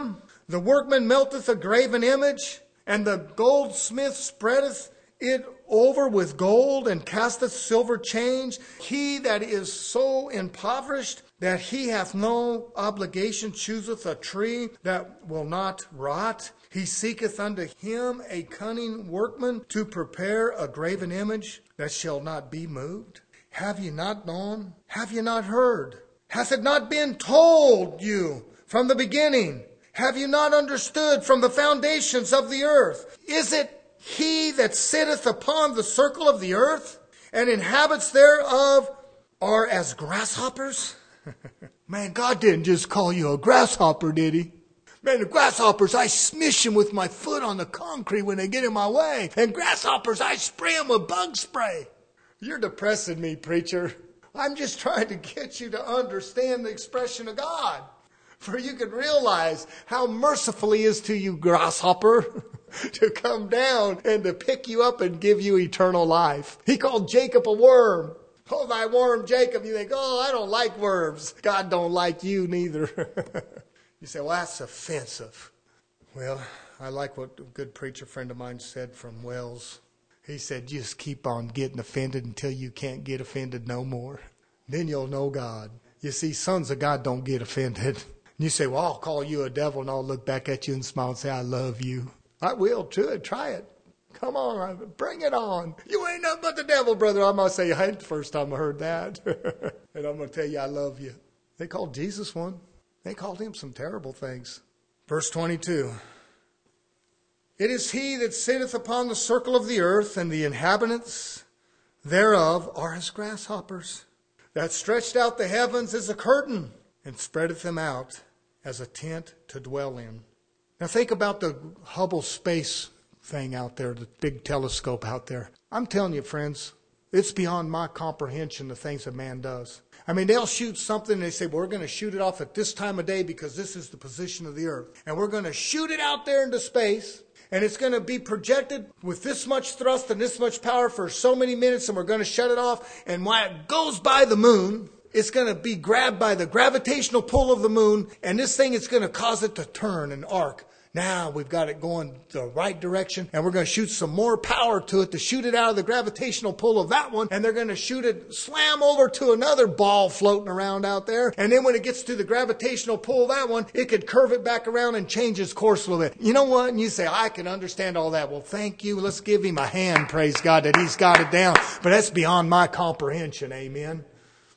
The workman melteth a graven image, and the goldsmith spreadeth it over with gold, and casteth silver change. He that is so impoverished that he hath no obligation chooseth a tree that will not rot. He seeketh unto him a cunning workman to prepare a graven image that shall not be moved. Have ye not known? Have ye not heard? Hath it not been told you from the beginning? Have you not understood from the foundations of the earth? Is it he that sitteth upon the circle of the earth, and inhabits thereof are as grasshoppers? Man, God didn't just call you a grasshopper, did he? Man, the grasshoppers, I smish them with my foot on the concrete when they get in my way. And grasshoppers, I spray them with bug spray. You're depressing me, preacher. I'm just trying to get you to understand the expression of God. For you can realize how merciful he is to you, grasshopper, to come down and to pick you up and give you eternal life. He called Jacob a worm. Oh, thy worm, Jacob. You think, oh, I don't like worms. God don't like you neither. You say, well, that's offensive. Well, I like what a good preacher friend of mine said from Wells. He said, just keep on getting offended until you can't get offended no more. Then you'll know God. You see, sons of God don't get offended. You say, well, I'll call you a devil, and I'll look back at you and smile and say, I love you. I will, too. Try it. Come on, bring it on. You ain't nothing but the devil, brother. I'm going to say, I ain't the first time I heard that. And I'm going to tell you, I love you. They called Jesus one. They called him some terrible things. Verse twenty-two. It is he that sitteth upon the circle of the earth, and the inhabitants thereof are as grasshoppers. That stretched out the heavens as a curtain, and spreadeth them out as a tent to dwell in. Now think about the Hubble space thing out there, the big telescope out there. I'm telling you, friends, it's beyond my comprehension, the things that man does. I mean, they'll shoot something and they say, well, we're going to shoot it off at this time of day because this is the position of the earth. And we're going to shoot it out there into space. And it's going to be projected with this much thrust and this much power for so many minutes. And we're going to shut it off. And while it goes by the moon, it's going to be grabbed by the gravitational pull of the moon. And this thing is going to cause it to turn and arc. Now we've got it going the right direction, and we're going to shoot some more power to it to shoot it out of the gravitational pull of that one, and they're going to shoot it slam over to another ball floating around out there, and then when it gets to the gravitational pull of that one, it could curve it back around and change its course a little bit. You know what? And you say, I can understand all that. Well, thank you. Let's give him a hand, praise God, that he's got it down. But that's beyond my comprehension, amen.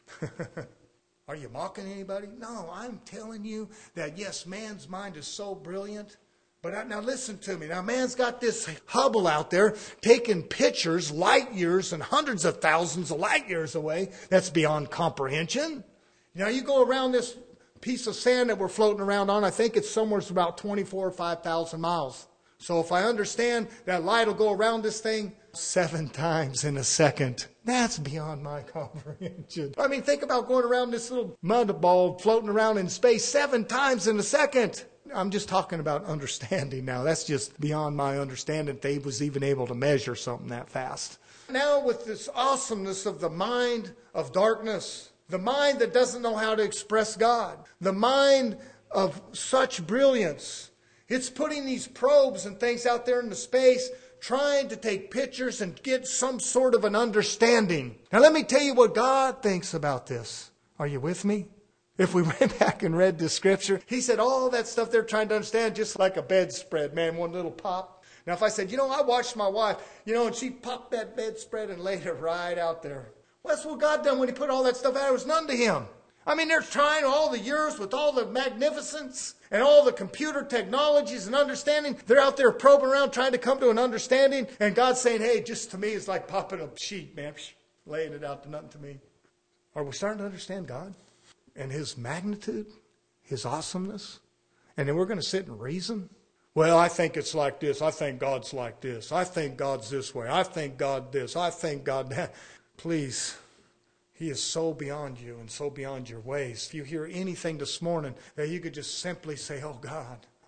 Are you mocking anybody? No, I'm telling you that, yes, man's mind is so brilliant. But now listen to me. Now man's got this Hubble out there taking pictures light years and hundreds of thousands of light years away. That's beyond comprehension. Now you go around this piece of sand that we're floating around on. I think it's somewhere about twenty-four or five thousand miles. So if I understand that light will go around this thing seven times in a second. That's beyond my comprehension. I mean, think about going around this little mud ball floating around in space seven times in a second. I'm just talking about understanding now. That's just beyond my understanding that they was even able to measure something that fast. Now with this awesomeness of the mind of darkness, the mind that doesn't know how to express God, the mind of such brilliance, it's putting these probes and things out there in the space, trying to take pictures and get some sort of an understanding. Now let me tell you what God thinks about this. Are you with me? If we went back and read the scripture, he said all that stuff they're trying to understand just like a bedspread, man, one little pop. Now if I said, you know, I watched my wife, you know, and she popped that bedspread and laid it right out there. Well, that's what God done when he put all that stuff out. It was none to him. I mean, they're trying all the years with all the magnificence and all the computer technologies and understanding. They're out there probing around trying to come to an understanding. And God's saying, hey, just to me, it's like popping a sheet, man, laying it out to nothing to me. Are we starting to understand God and his magnitude, his awesomeness? And then we're going to sit and reason? Well, I think it's like this. I think God's like this. I think God's this way. I think God this. I think God that. Please, he is so beyond you and so beyond your ways. If you hear anything this morning that you could just simply say, oh God,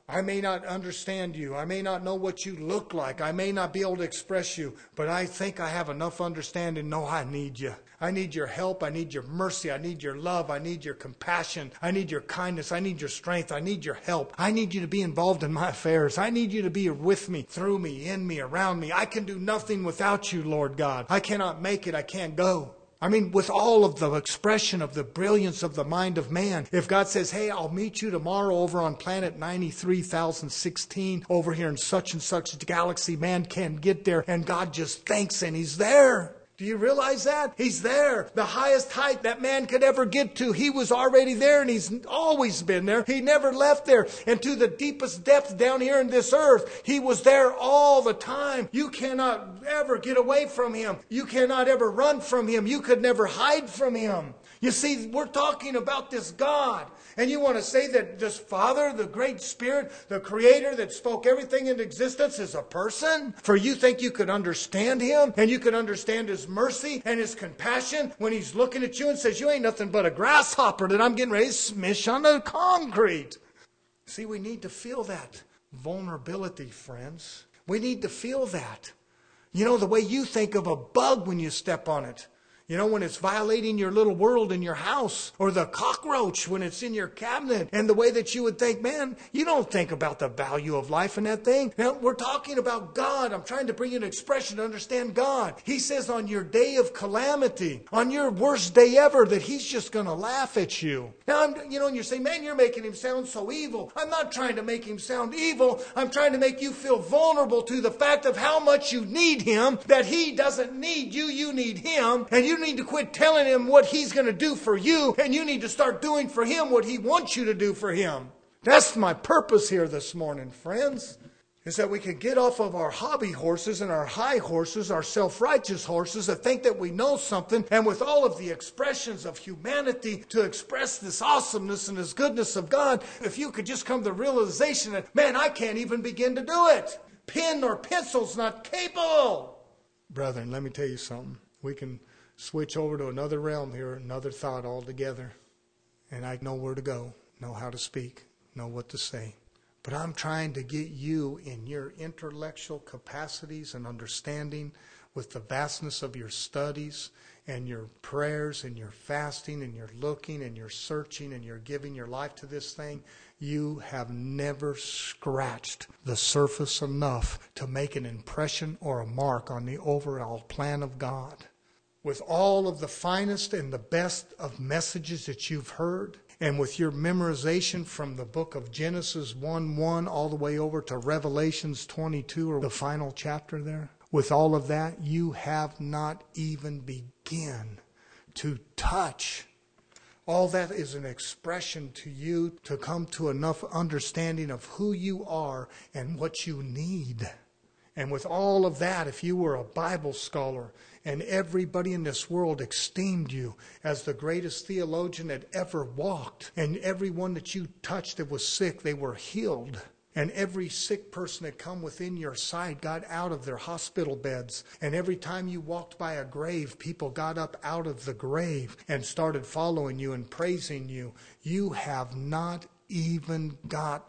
I may not understand you. I may not know what you look like. I may not be able to express you, but I think I have enough understanding to know I need you. I need your help. I need your mercy. I need your love. I need your compassion. I need your kindness. I need your strength. I need your help. I need you to be involved in my affairs. I need you to be with me, through me, in me, around me. I can do nothing without you, Lord God. I cannot make it. I can't go. I mean, with all of the expression of the brilliance of the mind of man, if God says, hey, I'll meet you tomorrow over on planet ninety-three thousand sixteen over here in such and such galaxy, man can't get there, and God just thinks and He's there. Do you realize that? He's there. The highest height that man could ever get to. He was already there and He's always been there. He never left there. And to the deepest depth down here in this earth, He was there all the time. You cannot ever get away from Him. You cannot ever run from Him. You could never hide from Him. You see, we're talking about this God. And you want to say that this Father, the great Spirit, the Creator that spoke everything into existence is a person? For you think you could understand Him and you could understand His mercy and His compassion when He's looking at you and says, you ain't nothing but a grasshopper that I'm getting ready to smish on the concrete. See, we need to feel that vulnerability, friends. We need to feel that. You know, the way you think of a bug when you step on it. You know, when it's violating your little world in your house, or the cockroach when it's in your cabinet, and the way that you would think, man, you don't think about the value of life in that thing. Now, we're talking about God. I'm trying to bring you an expression to understand God. He says on your day of calamity, on your worst day ever, that He's just going to laugh at you. Now, I'm, you know, and you're saying, man, you're making Him sound so evil. I'm not trying to make Him sound evil. I'm trying to make you feel vulnerable to the fact of how much you need Him, that He doesn't need you, you need Him, and you need to quit telling Him what He's going to do for you, and you need to start doing for Him what He wants you to do for Him. That's my purpose here this morning, friends, is that we can get off of our hobby horses and our high horses, our self-righteous horses that think that we know something, and with all of the expressions of humanity to express this awesomeness and this goodness of God, if you could just come to the realization that, man, I can't even begin to do it. Pen or pencil's not capable. Brethren, let me tell you something. We can switch over to another realm here, another thought altogether. And I know where to go, know how to speak, know what to say. But I'm trying to get you in your intellectual capacities and understanding with the vastness of your studies and your prayers and your fasting and your looking and your searching and your giving your life to this thing. You have never scratched the surface enough to make an impression or a mark on the overall plan of God. With all of the finest and the best of messages that you've heard, and with your memorization from the book of Genesis one one all the way over to Revelations twenty-two, or the final chapter there, with all of that, you have not even begun to touch. All that is an expression to you to come to enough understanding of who you are and what you need. And with all of that, if you were a Bible scholar and everybody in this world esteemed you as the greatest theologian that ever walked, and everyone that you touched that was sick, they were healed. And every sick person that come within your sight got out of their hospital beds. And every time you walked by a grave, people got up out of the grave and started following you and praising you. You have not even got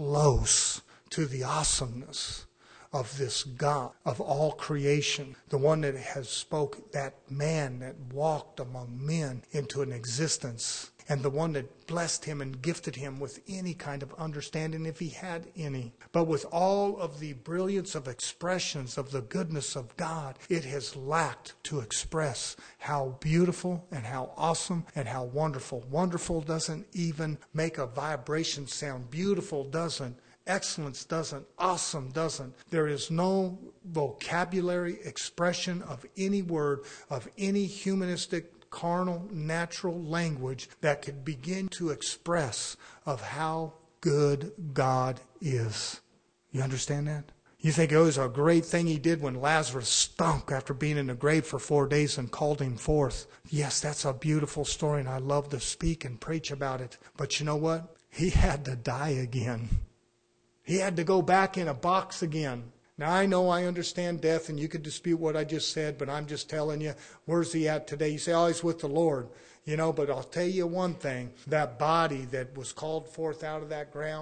close to the awesomeness of this God of all creation, the one that has spoke that man that walked among men into an existence, and the one that blessed him and gifted him with any kind of understanding if he had any. But with all of the brilliance of expressions of the goodness of God, it has lacked to express how beautiful and how awesome and how wonderful. Wonderful doesn't even make a vibration sound. Beautiful doesn't. Excellence doesn't. Awesome doesn't. There is no vocabulary expression of any word, of any humanistic, carnal, natural language that could begin to express of how good God is. You understand that? You think it was a great thing He did when Lazarus stunk after being in the grave for four days and called him forth. Yes, that's a beautiful story, and I love to speak and preach about it. But you know what? He had to die again. He had to go back in a box again. Now, I know I understand death, and you could dispute what I just said, but I'm just telling you, where's he at today? You say, oh, he's with the Lord. You know, but I'll tell you one thing. That body that was called forth out of that ground,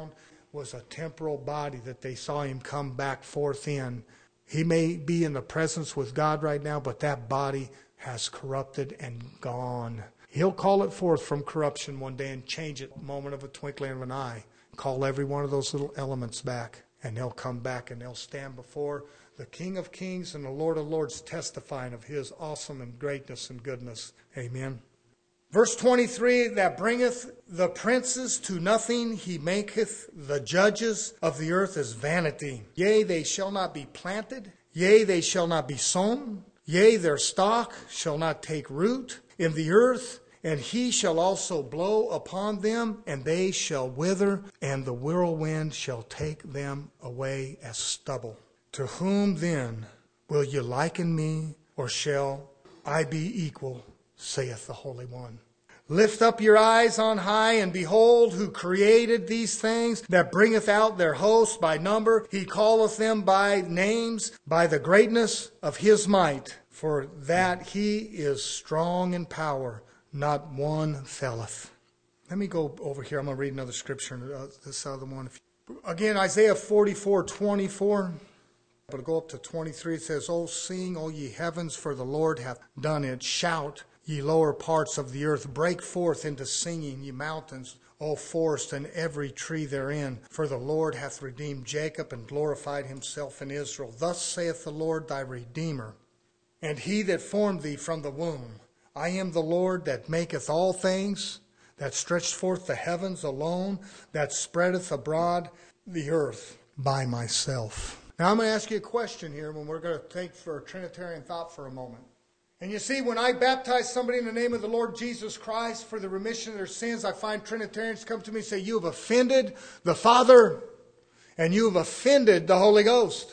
was a temporal body that they saw him come back forth in. He may be in the presence with God right now, but that body has corrupted and gone. He'll call it forth from corruption one day and change it, moment of a twinkling of an eye. Call every one of those little elements back, and they'll come back and they'll stand before the King of Kings and the Lord of Lords, testifying of his awesome and greatness and goodness. Amen. Verse twenty-three, that bringeth the princes to nothing, he maketh the judges of the earth as vanity. Yea, they shall not be planted. Yea, they shall not be sown. Yea, their stock shall not take root in the earth. And he shall also blow upon them, and they shall wither, and the whirlwind shall take them away as stubble. To whom then will ye liken me, or shall I be equal, saith the Holy One? Lift up your eyes on high, and behold, who created these things, that bringeth out their hosts by number. He calleth them by names, by the greatness of his might. For that he is strong in power, not one faileth. Let me go over here. I'm going to read another scripture, uh, this other one. Again, Isaiah forty-four twenty-four. But go up to twenty-three. It says, O sing, O ye heavens, for the Lord hath done it. Shout, ye lower parts of the earth. Break forth into singing, ye mountains, O forest, and every tree therein. For the Lord hath redeemed Jacob, and glorified himself in Israel. Thus saith the Lord thy Redeemer, and he that formed thee from the womb. I am the Lord that maketh all things, that stretched forth the heavens alone, that spreadeth abroad the earth by myself. Now I'm going to ask you a question here when we're going to take for a Trinitarian thought for a moment. And you see, when I baptize somebody in the name of the Lord Jesus Christ for the remission of their sins, I find Trinitarians come to me and say, you have offended the Father and you have offended the Holy Ghost.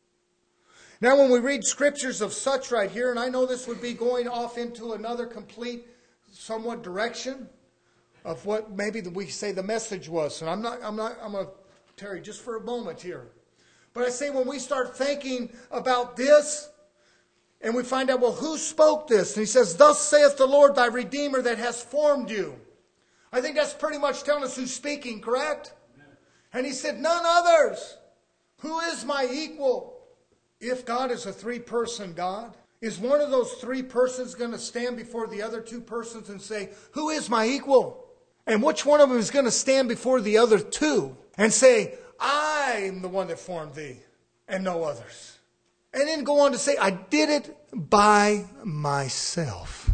Now when we read scriptures of such right here, and I know this would be going off into another complete, somewhat direction of what maybe we say the message was. And I'm not, I'm not, I'm going to, Terry, just for a moment here. But I say when we start thinking about this, and we find out, well, who spoke this? And he says, thus saith the Lord thy Redeemer that has formed you. I think that's pretty much telling us who's speaking, correct? Amen. And he said, none others. Who is my equal? If God is a three-person God, is one of those three persons going to stand before the other two persons and say, who is my equal? And which one of them is going to stand before the other two and say, I am the one that formed thee and no others? And then go on to say, I did it by myself.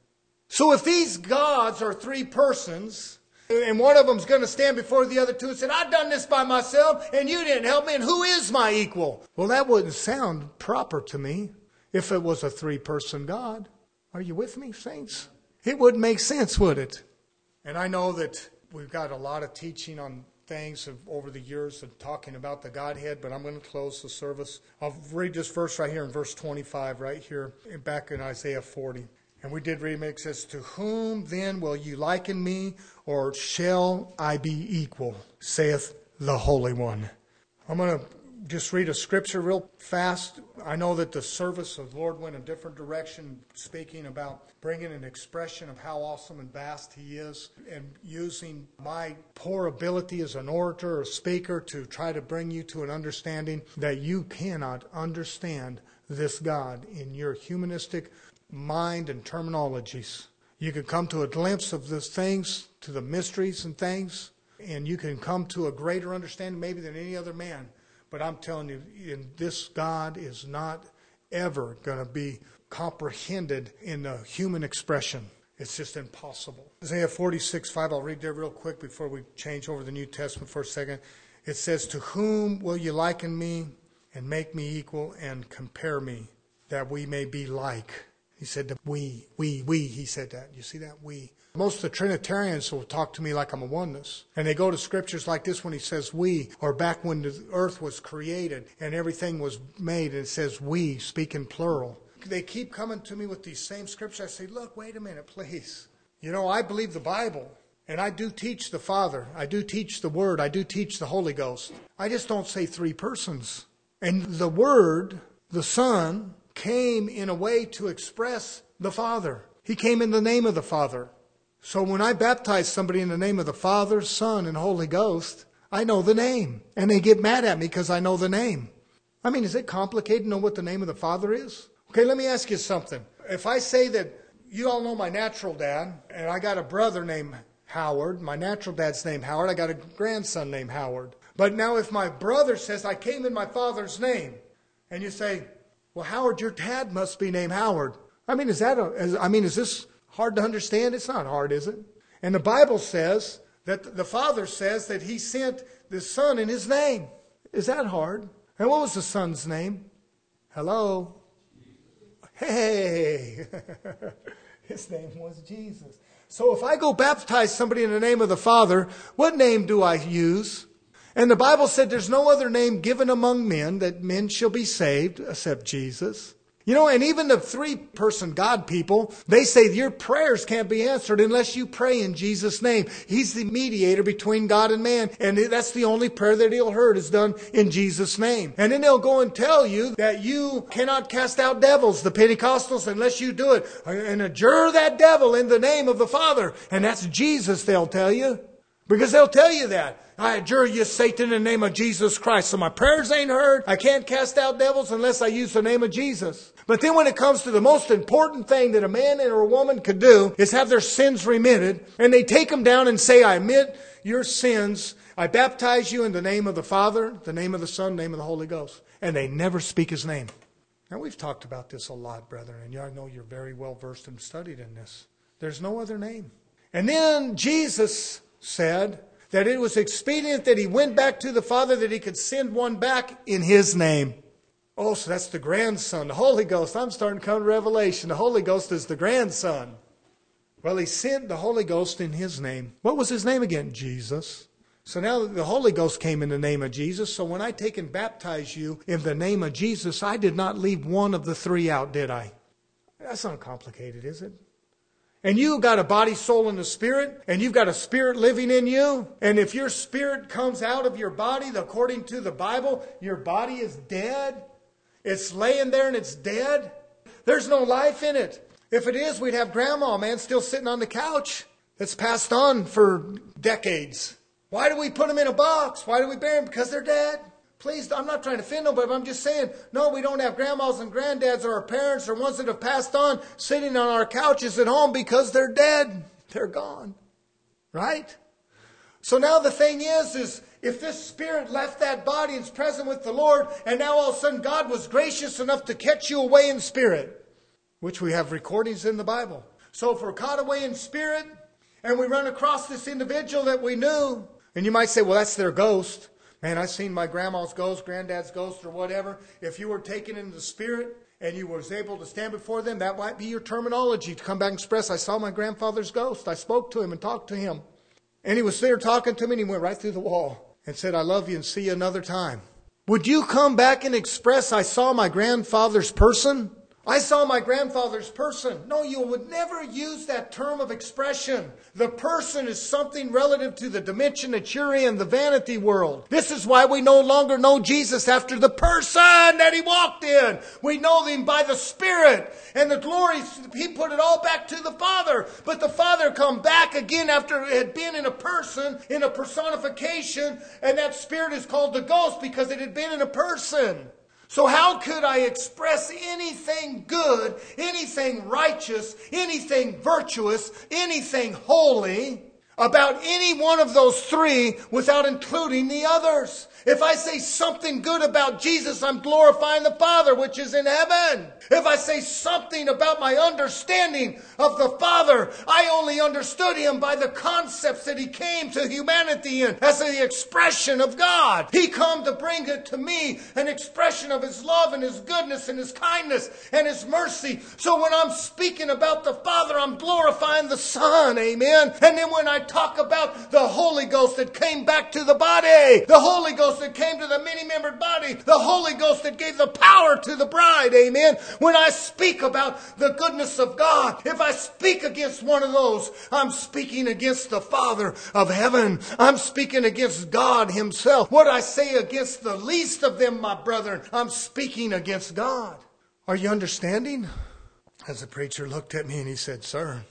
So if these gods are three persons, and one of them's going to stand before the other two and say, I've done this by myself, and you didn't help me, and who is my equal? Well, that wouldn't sound proper to me if it was a three-person God. Are you with me, saints? It wouldn't make sense, would it? And I know that we've got a lot of teaching on things of, over the years of talking about the Godhead, but I'm going to close the service. I'll read this verse right here in verse twenty-five, right here, back in Isaiah forty. And we did read it. It says, to whom then will you liken me, or shall I be equal, saith the Holy One. I'm going to just read a scripture real fast. I know that the service of the Lord went a different direction, speaking about bringing an expression of how awesome and vast He is, and using my poor ability as an orator or speaker to try to bring you to an understanding that you cannot understand this God in your humanistic mind and terminologies. You can come to a glimpse of these things, to the mysteries and things, and you can come to a greater understanding maybe than any other man. But I'm telling you, in this God is not ever going to be comprehended in a human expression. It's just impossible. Isaiah forty-six five, I'll read there real quick before we change over the New Testament for a second. It says, to whom will you liken me and make me equal and compare me, that we may be like? He said that we, we, we, he said that. You see that? We. Most of the Trinitarians will talk to me like I'm a oneness. And they go to scriptures like this when he says we, or back when the earth was created and everything was made, and it says we, speak in plural. They keep coming to me with these same scriptures. I say, look, wait a minute, please. You know, I believe the Bible, and I do teach the Father. I do teach the Word. I do teach the Holy Ghost. I just don't say three persons. And the Word, the Son, came in a way to express the Father. He came in the name of the Father. So when I baptize somebody in the name of the Father, Son, and Holy Ghost, I know the name. And they get mad at me because I know the name. I mean, is it complicated to know what the name of the Father is? Okay, let me ask you something. If I say that you all know my natural dad, and I got a brother named Howard, my natural dad's named Howard, I got a grandson named Howard. But now if my brother says, I came in my father's name, and you say, well, Howard, your dad must be named Howard. I mean, is that a, is, I mean, is this hard to understand? It's not hard, is it? And the Bible says that the Father says that He sent the Son in His name. Is that hard? And what was the Son's name? Hello? Hey! His name was Jesus. So if I go baptize somebody in the name of the Father, what name do I use? And the Bible said there's no other name given among men that men shall be saved except Jesus. You know, and even the three-person God people, they say your prayers can't be answered unless you pray in Jesus' name. He's the mediator between God and man. And that's the only prayer that He'll hear is done in Jesus' name. And then they'll go and tell you that you cannot cast out devils, the Pentecostals, unless you do it. And adjure that devil in the name of the Father. And that's Jesus, they'll tell you. Because they'll tell you that. I adjure you, Satan, in the name of Jesus Christ. So my prayers ain't heard. I can't cast out devils unless I use the name of Jesus. But then when it comes to the most important thing that a man or a woman could do is have their sins remitted. And they take them down and say, I admit your sins. I baptize you in the name of the Father, the name of the Son, the name of the Holy Ghost. And they never speak His name. Now we've talked about this a lot, brethren. And I know you're very well versed and studied in this. There's no other name. And then Jesus said that it was expedient that He went back to the Father that He could send one back in His name. Oh, so that's the grandson, the Holy Ghost. I'm starting to come to Revelation. The Holy Ghost is the grandson. Well, He sent the Holy Ghost in His name. What was His name again? Jesus. So now the Holy Ghost came in the name of Jesus. So when I take and baptize you in the name of Jesus, I did not leave one of the three out, did I? That's not complicated, is it? And you've got a body, soul, and a spirit, and you've got a spirit living in you. And if your spirit comes out of your body, according to the Bible, your body is dead. It's laying there and it's dead. There's no life in it. If it is, we'd have grandma, man, still sitting on the couch. That's passed on for decades. Why do we put them in a box? Why do we bury them? Because they're dead. Please, I'm not trying to offend nobody, but I'm just saying, no, we don't have grandmas and granddads or our parents or ones that have passed on sitting on our couches at home because they're dead. They're gone. Right? So now the thing is, is if this spirit left that body and is present with the Lord, and now all of a sudden God was gracious enough to catch you away in spirit, which we have recordings in the Bible. So if we're caught away in spirit, and we run across this individual that we knew, and you might say, well, that's their ghost. Man, I've seen my grandma's ghost, granddad's ghost, or whatever. If you were taken into the spirit and you was able to stand before them, that might be your terminology to come back and express, I saw my grandfather's ghost. I spoke to him and talked to him. And he was there talking to me and he went right through the wall and said, I love you and see you another time. Would you come back and express, I saw my grandfather's person? I saw my grandfather's person. No, you would never use that term of expression. The person is something relative to the dimension that you're in, the vanity world. This is why we no longer know Jesus after the person that He walked in. We know Him by the Spirit and the glory. He put it all back to the Father. But the Father come back again after it had been in a person, in a personification. And that Spirit is called the Ghost because it had been in a person. So how could I express anything good, anything righteous, anything virtuous, anything holy about any one of those three without including the others? If I say something good about Jesus, I'm glorifying the Father which is in heaven. If I say something about my understanding of the Father, I only understood Him by the concepts that He came to humanity in as the expression of God. He come to bring it to me, an expression of His love and His goodness and His kindness and His mercy. So when I'm speaking about the Father, I'm glorifying the Son. Amen. And then when I talk about the Holy Ghost that came back to the body, the Holy Ghost that came to the many-membered body, the Holy Ghost that gave the power to the bride. Amen. When I speak about the goodness of God, if I speak against one of those, I'm speaking against the Father of heaven. I'm speaking against God Himself. What I say against the least of them, my brethren, I'm speaking against God. Are you understanding? As the preacher looked at me and he said, sir,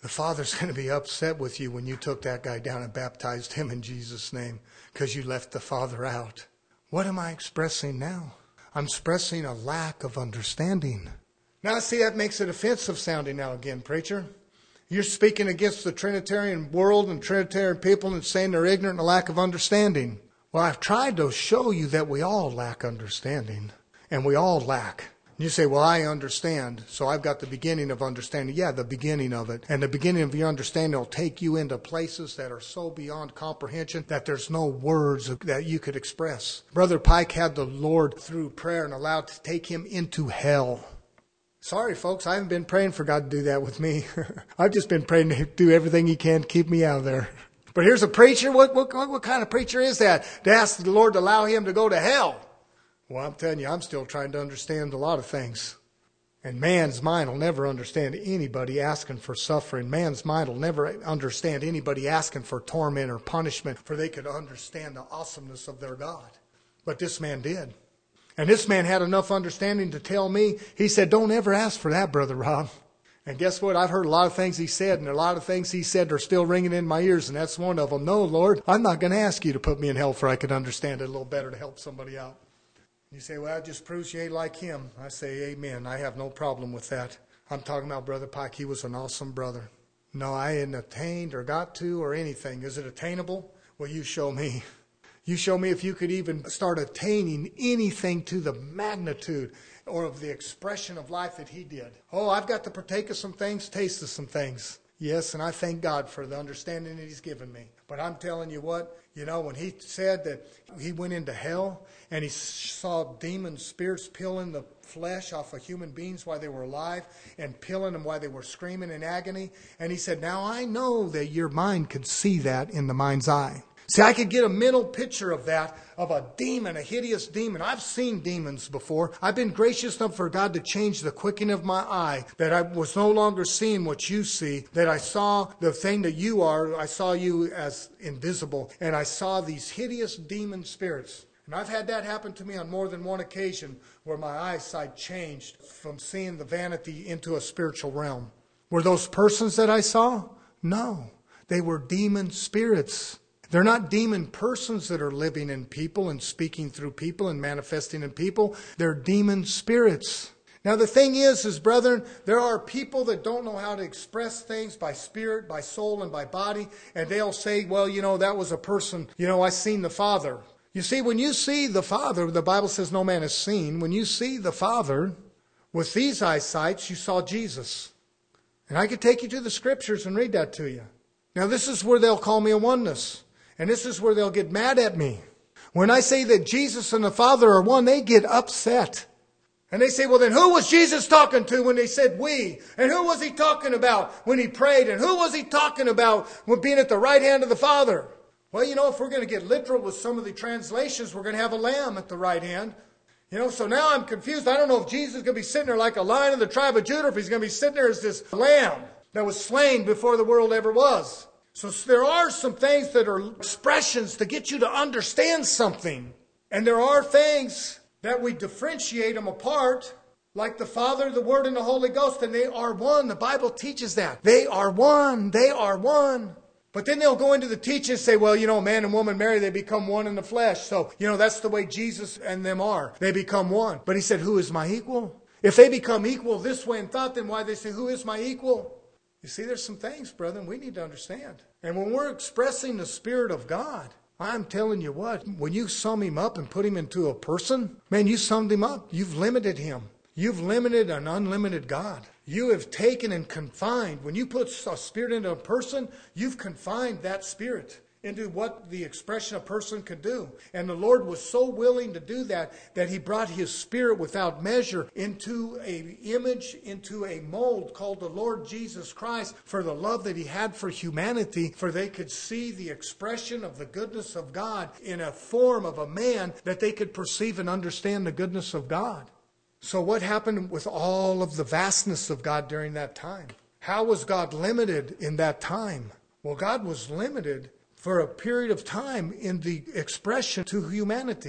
The Father's going to be upset with you when you took that guy down and baptized him in Jesus' name because you left the Father out. What am I expressing now? I'm expressing a lack of understanding. Now, see, that makes it offensive sounding now again, preacher. You're speaking against the Trinitarian world and Trinitarian people and saying they're ignorant and a lack of understanding. Well, I've tried to show you that we all lack understanding. And we all lack. You say, well, I understand, so I've got the beginning of understanding. Yeah, the beginning of it. And the beginning of your understanding will take you into places that are so beyond comprehension that there's no words that you could express. Brother Pike had the Lord through prayer and allowed to take him into hell. Sorry, folks, I haven't been praying for God to do that with me. I've just been praying to do everything he can to keep me out of there. But here's a preacher. What, what, what kind of preacher is that? To ask the Lord to allow him to go to hell. Well, I'm telling you, I'm still trying to understand a lot of things. And man's mind will never understand anybody asking for suffering. Man's mind will never understand anybody asking for torment or punishment, for they could understand the awesomeness of their God. But this man did. And this man had enough understanding to tell me, he said, don't ever ask for that, Brother Rob. And guess what? I've heard a lot of things he said, and a lot of things he said are still ringing in my ears, and that's one of them. No, Lord, I'm not going to ask you to put me in hell, for I could understand it a little better to help somebody out. You say, well, that just proves you ain't like him. I say, amen. I have no problem with that. I'm talking about Brother Pike. He was an awesome brother. No, I hadn't attained or got to or anything. Is it attainable? Well, you show me. You show me if you could even start attaining anything to the magnitude or of the expression of life that he did. Oh, I've got to partake of some things, taste of some things. Yes, and I thank God for the understanding that he's given me. But I'm telling you what, you know, when he said that he went into hell and he saw demon spirits peeling the flesh off of human beings while they were alive and peeling them while they were screaming in agony. And he said, now I know that your mind could see that in the mind's eye. See, I could get a mental picture of that, of a demon, a hideous demon. I've seen demons before. I've been gracious enough for God to change the quickening of my eye, that I was no longer seeing what you see, that I saw the thing that you are. I saw you as invisible, and I saw these hideous demon spirits. And I've had that happen to me on more than one occasion where my eyesight changed from seeing the vanity into a spiritual realm. Were those persons that I saw? No. They were demon spirits. They're not demon persons that are living in people and speaking through people and manifesting in people. They're demon spirits. Now the thing is, is brethren, there are people that don't know how to express things by spirit, by soul, and by body. And they'll say, well, you know, that was a person, you know, I seen the Father. You see, when you see the Father, the Bible says no man has seen. When you see the Father with these eyesights, you saw Jesus. And I could take you to the scriptures and read that to you. Now this is where they'll call me a oneness. And this is where they'll get mad at me. When I say that Jesus and the Father are one, they get upset. And they say, well, then who was Jesus talking to when they said we? And who was he talking about when he prayed? And who was he talking about when being at the right hand of the Father? Well, you know, if we're going to get literal with some of the translations, we're going to have a lamb at the right hand. You know, so now I'm confused. I don't know if Jesus is going to be sitting there like a lion of the tribe of Judah, or if he's going to be sitting there as this lamb that was slain before the world ever was. So there are some things that are expressions to get you to understand something. And there are things that we differentiate them apart, like the Father, the Word, and the Holy Ghost, and they are one. The Bible teaches that. They are one. They are one. But then they'll go into the teaching and say, well, you know, man and woman marry, they become one in the flesh. So, you know, that's the way Jesus and them are. They become one. But he said, who is my equal? If they become equal this way in thought, then why they say, who is my equal? You see, there's some things, brethren, we need to understand. And when we're expressing the Spirit of God, I'm telling you what, when you sum him up and put him into a person, man, you summed him up. You've limited him. You've limited an unlimited God. You have taken and confined. When you put a spirit into a person, you've confined that spirit into what the expression a person could do. And the Lord was so willing to do that, that he brought his Spirit without measure into an image, into a mold called the Lord Jesus Christ, for the love that he had for humanity, for they could see the expression of the goodness of God in a form of a man, that they could perceive and understand the goodness of God. So what happened with all of the vastness of God during that time? How was God limited in that time? Well, God was limited for a period of time in the expression to humanity.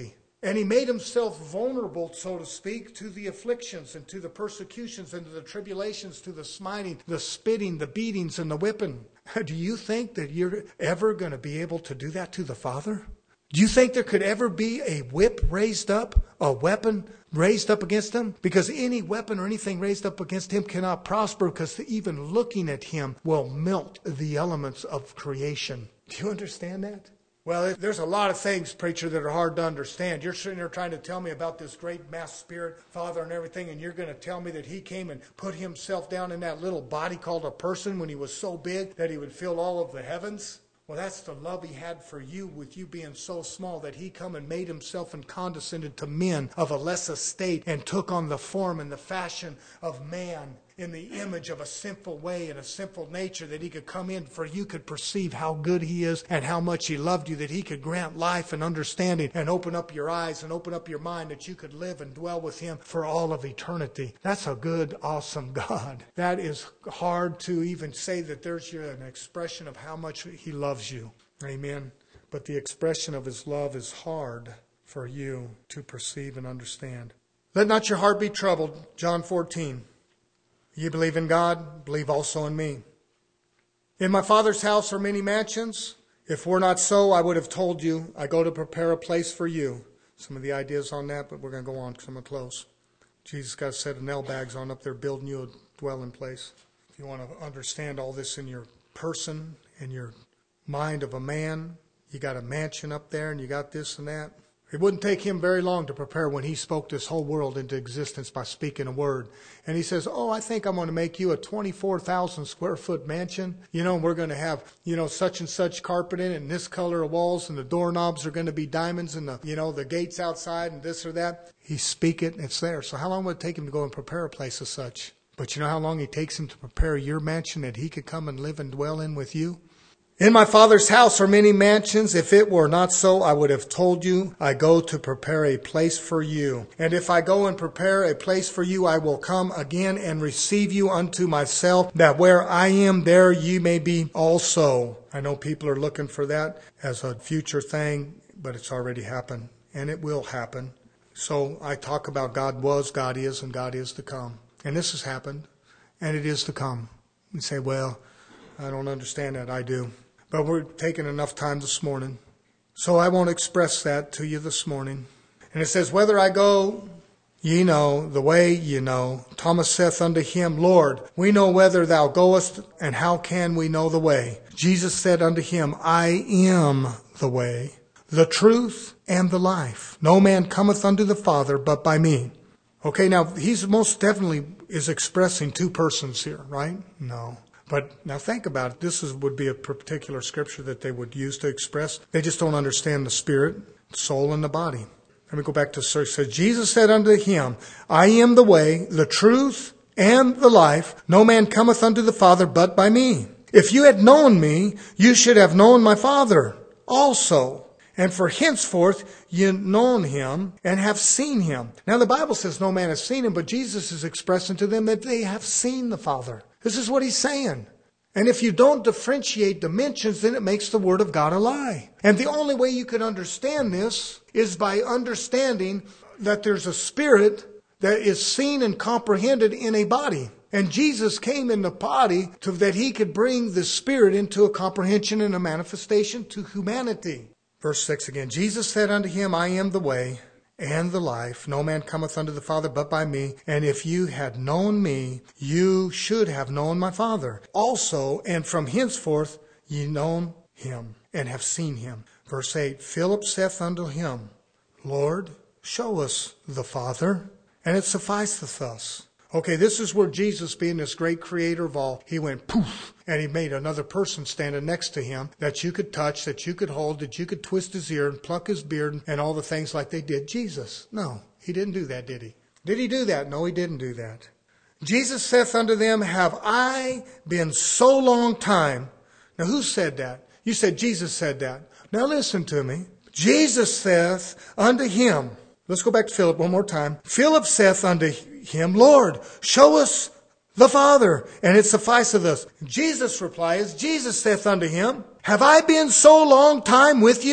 And he made himself vulnerable, so to speak, to the afflictions and to the persecutions and to the tribulations, to the smiting, the spitting, the beatings, and the whipping. Do you think that you're ever going to be able to do that to the Father? Do you think there could ever be a whip raised up, a weapon raised up against him? Because any weapon or anything raised up against him cannot prosper, because even looking at him will melt the elements of creation. Do you understand that? Well, there's a lot of things, preacher, that are hard to understand. You're sitting there trying to tell me about this great mass spirit, Father, and everything, and you're going to tell me that he came and put himself down in that little body called a person when he was so big that he would fill all of the heavens? Well, that's the love he had for you, with you being so small, that he come and made himself and condescended to men of a less estate and took on the form and the fashion of man in the image of a sinful way and a sinful nature, that he could come in for you could perceive how good he is and how much he loved you, that he could grant life and understanding and open up your eyes and open up your mind, that you could live and dwell with him for all of eternity. That's a good, awesome God. That is hard to even say that there's an expression of how much he loves you. Amen. But the expression of his love is hard for you to perceive and understand. Let not your heart be troubled. John fourteen. Ye believe in God, believe also in me. In my Father's house are many mansions. If were not so, I would have told you. I go to prepare a place for you. Some of the ideas on that, but we're going to go on because I'm going to close. Jesus got a set of nail bags on up there building you a dwelling place. If you want to understand all this in your person, in your mind of a man, you got a mansion up there and you got this and that. It wouldn't take him very long to prepare when he spoke this whole world into existence by speaking a word. And he says, oh, I think I'm going to make you a twenty-four thousand square foot mansion. You know, we're going to have, you know, such and such carpet in it and this color of walls, and the doorknobs are going to be diamonds, and the, you know, the gates outside and this or that. He speak it and it's there. So how long would it take him to go and prepare a place as such? But you know how long it takes him to prepare your mansion that he could come and live and dwell in with you? In my Father's house are many mansions. If it were not so, I would have told you. I go to prepare a place for you. And if I go and prepare a place for you, I will come again and receive you unto myself, that where I am, there ye may be also. I know people are looking for that as a future thing, but it's already happened, and it will happen. So I talk about God was, God is, and God is to come. And this has happened, and it is to come. You say, well, I don't understand that. I do. But we're taking enough time this morning, so I won't express that to you this morning. And it says, whether I go, ye know, the way ye know. Thomas saith unto him, Lord, we know whither thou goest, and how can we know the way? Jesus said unto him, I am the way, the truth, and the life. No man cometh unto the Father but by me. Okay, now he's most definitely is expressing two persons here, right? No. But now think about it. This is, would be a particular scripture that they would use to express. They just don't understand the spirit, soul, and the body. Let me go back to the search. So Jesus said unto him, I am the way, the truth, and the life. No man cometh unto the Father but by me. If you had known me, you should have known my Father also. And for henceforth ye known him and have seen him. Now the Bible says no man has seen him, but Jesus is expressing to them that they have seen the Father. This is what he's saying. And if you don't differentiate dimensions, then it makes the Word of God a lie. And the only way you can understand this is by understanding that there's a spirit that is seen and comprehended in a body. And Jesus came in the body to that he could bring the spirit into a comprehension and a manifestation to humanity. Verse six again. Jesus said unto him, I am the way and the life. No man cometh unto the Father but by me. And if you had known me, you should have known my Father also. And from henceforth ye known him and have seen him. Verse eight. Philip saith unto him, Lord, show us the Father, and it sufficeth us. Okay, this is where Jesus, being this great creator of all, he went poof, and he made another person standing next to him that you could touch, that you could hold, that you could twist his ear and pluck his beard and all the things like they did Jesus. No, he didn't do that, did he? Did he do that? No, he didn't do that. Jesus saith unto them, have I been so long time? Now, who said that? You said Jesus said that. Now listen to me. Jesus saith unto him, let's go back to Philip one more time. Philip saith unto him, Lord, show us the Father, and it sufficeth us. Jesus replies, Jesus saith unto him, have I been so long time with you,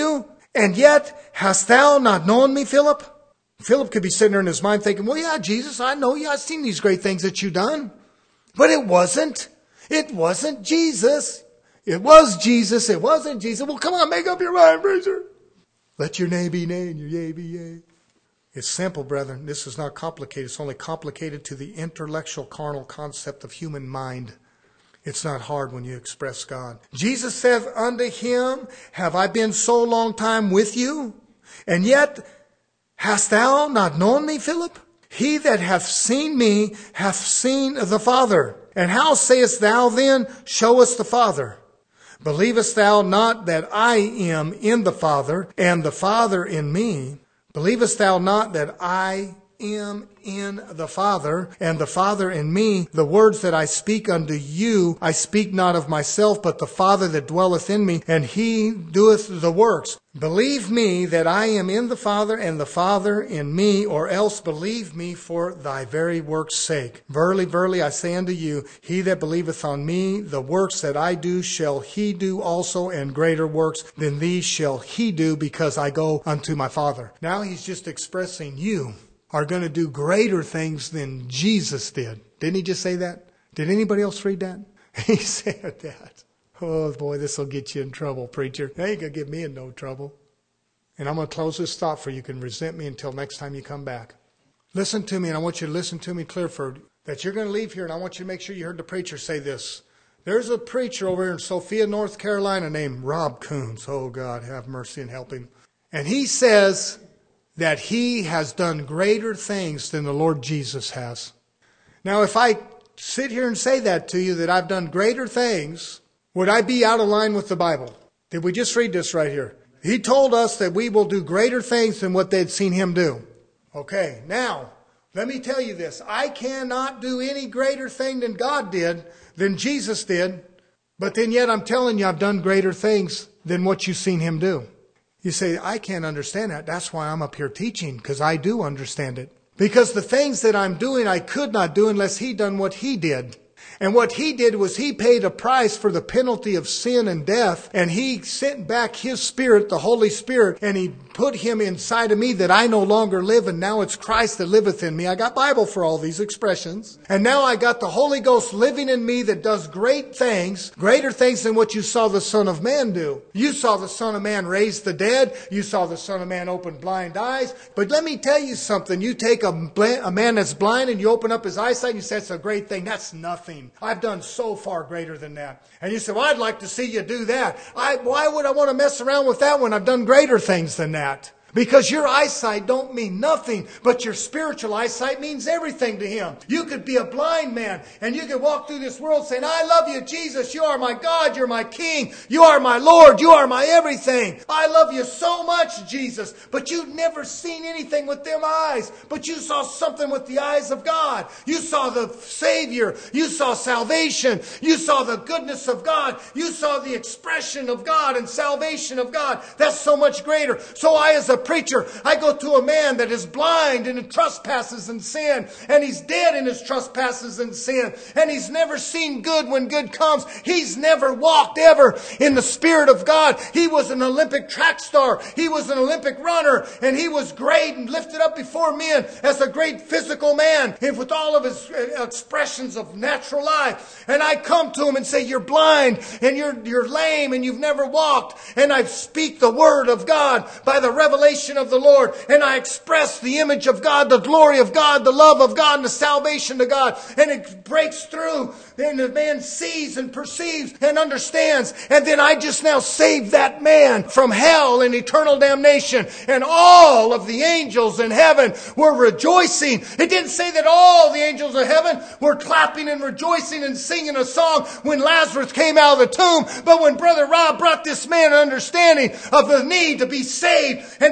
And yet hast thou not known me, Philip? Philip could be sitting there in his mind thinking, well, yeah, Jesus, I know you. I've seen these great things that you've done. But it wasn't. It wasn't Jesus. It was Jesus. It wasn't Jesus. Well, come on, make up your mind, preacher. Let your nay be nay and your yea be yea. It's simple, brethren. This is not complicated. It's only complicated to the intellectual, carnal concept of human mind. It's not hard when you express God. Jesus said unto him, have I been so long time with you? And yet hast thou not known me, Philip? He that hath seen me hath seen the Father. And how sayest thou then, show us the Father? Believest thou not that I am in the Father, and the Father in me? Believest thou not that I am in the Father, and the Father in me? The words that I speak unto you, I speak not of myself, but the Father that dwelleth in me, and he doeth the works. Believe me that I am in the Father, and the Father in me, or else believe me for thy very work's sake. Verily, verily, I say unto you, he that believeth on me, the works that I do shall he do also, and greater works than these shall he do, because I go unto my Father. Now he's just expressing you are going to do greater things than Jesus did. Didn't he just say that? Did anybody else read that? He said that. Oh boy, this will get you in trouble, preacher. That ain't going to get me in no trouble. And I'm going to close this thought for you. You can resent me until next time you come back. Listen to me, and I want you to listen to me, Clearford, that you're going to leave here, and I want you to make sure you heard the preacher say this. There's a preacher over here in Sophia, North Carolina named Rob Coons. Oh God, have mercy and help him. And he says that he has done greater things than the Lord Jesus has. Now, if I sit here and say that to you, that I've done greater things, would I be out of line with the Bible? Did we just read this right here? He told us that we will do greater things than what they'd seen him do. Okay, now, let me tell you this. I cannot do any greater thing than God did, than Jesus did, but then yet I'm telling you I've done greater things than what you've seen him do. You say, I can't understand that. That's why I'm up here teaching, because I do understand it. Because the things that I'm doing, I could not do unless he done what he did. And what he did was he paid a price for the penalty of sin and death. And he sent back his Spirit, the Holy Spirit, and he put him inside of me that I no longer live. And now it's Christ that liveth in me. I got Bible for all these expressions. And now I got the Holy Ghost living in me that does great things, greater things than what you saw the Son of Man do. You saw the Son of Man raise the dead. You saw the Son of Man open blind eyes. But let me tell you something. You take a, a man that's blind and you open up his eyesight and you say, it's a great thing. That's nothing. I've done so far greater than that. And you say, well, I'd like to see you do that. I, why would I want to mess around with that when I've done greater things than that? Because your eyesight don't mean nothing, but your spiritual eyesight means everything to him. You could be a blind man and you could walk through this world saying, I love you, Jesus. You are my God. You're my King. You are my Lord. You are my everything. I love you so much, Jesus. But you've never seen anything with them eyes. But you saw something with the eyes of God. You saw the Savior. You saw salvation. You saw the goodness of God. You saw the expression of God and salvation of God. That's so much greater. So I, as a preacher, I go to a man that is blind and in trespasses and sin, and he's dead in his trespasses and sin, and he's never seen good when good comes. He's never walked ever in the Spirit of God. He was an Olympic track star. He was an Olympic runner, and he was great and lifted up before men as a great physical man, and with all of his expressions of natural life. And I come to him and say, you're blind and you're, you're lame and you've never walked. And I speak the word of God by the revelation of the Lord, and I express the image of God, the glory of God, the love of God, and the salvation of God, and it breaks through, and the man sees and perceives and understands, and then I just now save that man from hell and eternal damnation, and all of the angels in heaven were rejoicing. It didn't say that all the angels of heaven were clapping and rejoicing and singing a song when Lazarus came out of the tomb, but when Brother Rob brought this man an understanding of the need to be saved and to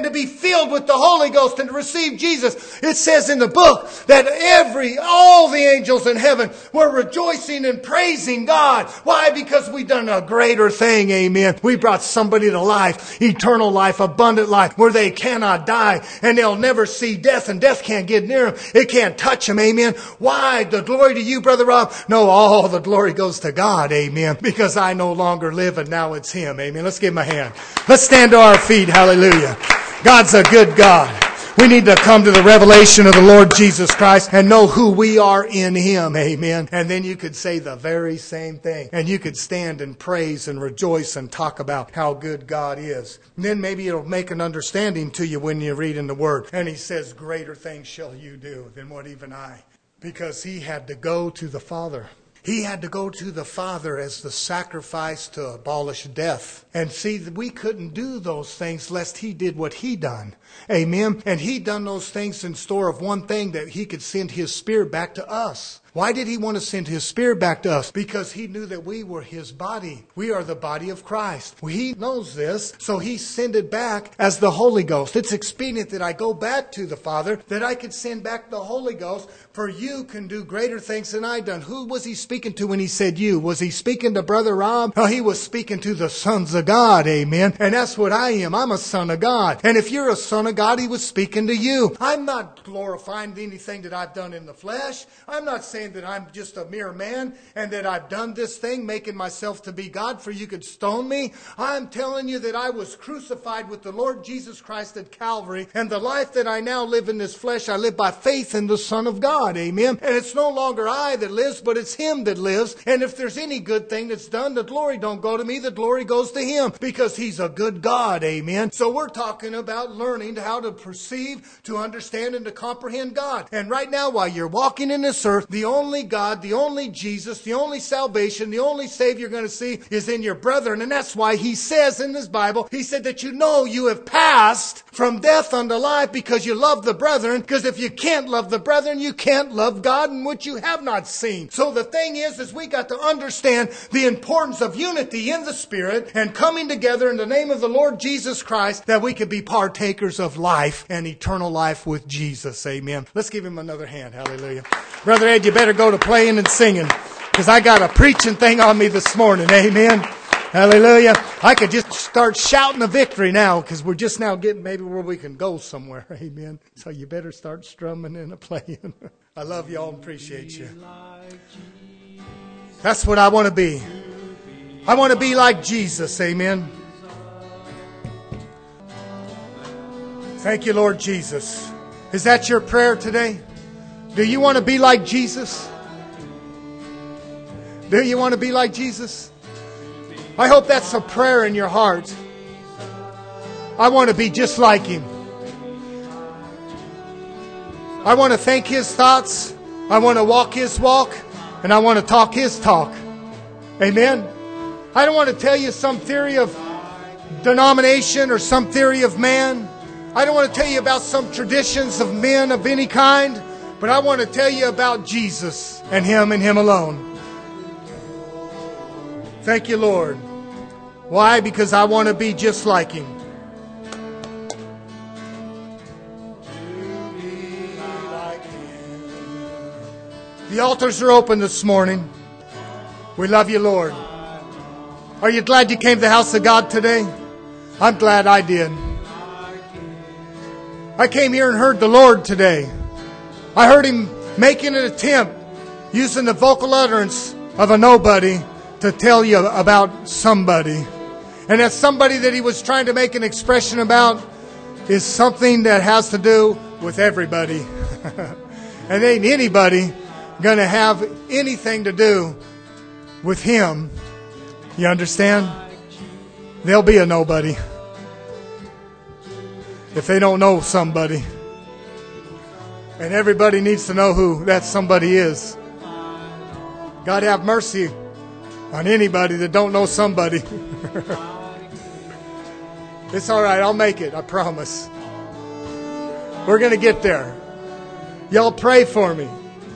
to be filled with the Holy Ghost and to receive Jesus. It says in the book that every, all the angels in heaven were rejoicing and praising God. Why? Because we done a greater thing, amen. We brought somebody to life, eternal life, abundant life, where they cannot die and they'll never see death, and death can't get near them. It can't touch them, amen. Why? The glory to you, Brother Rob? No, all the glory goes to God, amen. Because I no longer live and now it's Him, amen. Let's give Him a hand. Let's stand to our feet, hallelujah. God's a good God. We need to come to the revelation of the Lord Jesus Christ and know who we are in Him. Amen. And then you could say the very same thing. And you could stand and praise and rejoice and talk about how good God is. And then maybe it'll make an understanding to you when you read in the Word. And He says, greater things shall you do than what even I. Because He had to go to the Father. He had to go to the Father as the sacrifice to abolish death. And see, we couldn't do those things lest He did what He done. Amen. And He done those things in store of one thing, that He could send His Spirit back to us. Why did He want to send His Spirit back to us? Because He knew that we were His body. We are the body of Christ. Well, He knows this, so He sent it back as the Holy Ghost. It's expedient that I go back to the Father, that I could send back the Holy Ghost, for you can do greater things than I done. Who was He speaking to when He said you? Was He speaking to Brother Rob? No, He was speaking to the sons of God, amen. And that's what I am. I'm a son of God. And if you're a son of God, He was speaking to you. I'm not glorifying anything that I've done in the flesh. I'm not saying that I'm just a mere man and that I've done this thing, making myself to be God, for you could stone me. I'm telling you that I was crucified with the Lord Jesus Christ at Calvary, and the life that I now live in this flesh, I live by faith in the Son of God, amen. And it's no longer I that lives, but it's Him that lives. And if there's any good thing that's done, the glory don't go to me, the glory goes to Him, because He's a good God, amen. So we're talking about learning how to perceive, to understand, and to comprehend God. And right now, while you're walking in this earth, the only God, the only Jesus, the only salvation, the only Savior you're going to see is in your brethren. And that's why He says in this Bible, He said that you know you have passed from death unto life because you love the brethren. Because if you can't love the brethren, you can't love God, in which you have not seen. So the thing is, is we got to understand the importance of unity in the Spirit and coming together in the name of the Lord Jesus Christ, that we could be partakers of life and eternal life with Jesus. Amen. Let's give Him another hand. Hallelujah. Brother Ed, you better go to playing and singing, because I got a preaching thing on me this morning. Amen. Hallelujah. I could just start shouting a victory now, because we're just now getting maybe where we can go somewhere. Amen. So you better start strumming and a playing. I love you all and appreciate you. That's what I want to be. I want to be like Jesus. Amen. Thank you, Lord Jesus. Is that your prayer today? Do you want to be like Jesus? Do you want to be like Jesus? I hope that's a prayer in your heart. I want to be just like Him. I want to think His thoughts. I want to walk His walk. And I want to talk His talk. Amen. I don't want to tell you some theory of denomination or some theory of man. I don't want to tell you about some traditions of men of any kind. But I want to tell you about Jesus and Him and Him alone. Thank you, Lord. Why? Because I want to be just like Him. The altars are open this morning. We love you, Lord. Are you glad you came to the house of God today? I'm glad I did. I came here and heard the Lord today. I heard Him making an attempt, using the vocal utterance of a nobody, to tell you about somebody. And that somebody that He was trying to make an expression about is something that has to do with everybody. And ain't anybody going to have anything to do with Him. You understand? They'll be a nobody if they don't know somebody. And everybody needs to know who that somebody is. God have mercy on anybody that don't know somebody. It's all right. I'll make it. I promise. We're going to get there. Y'all pray for me.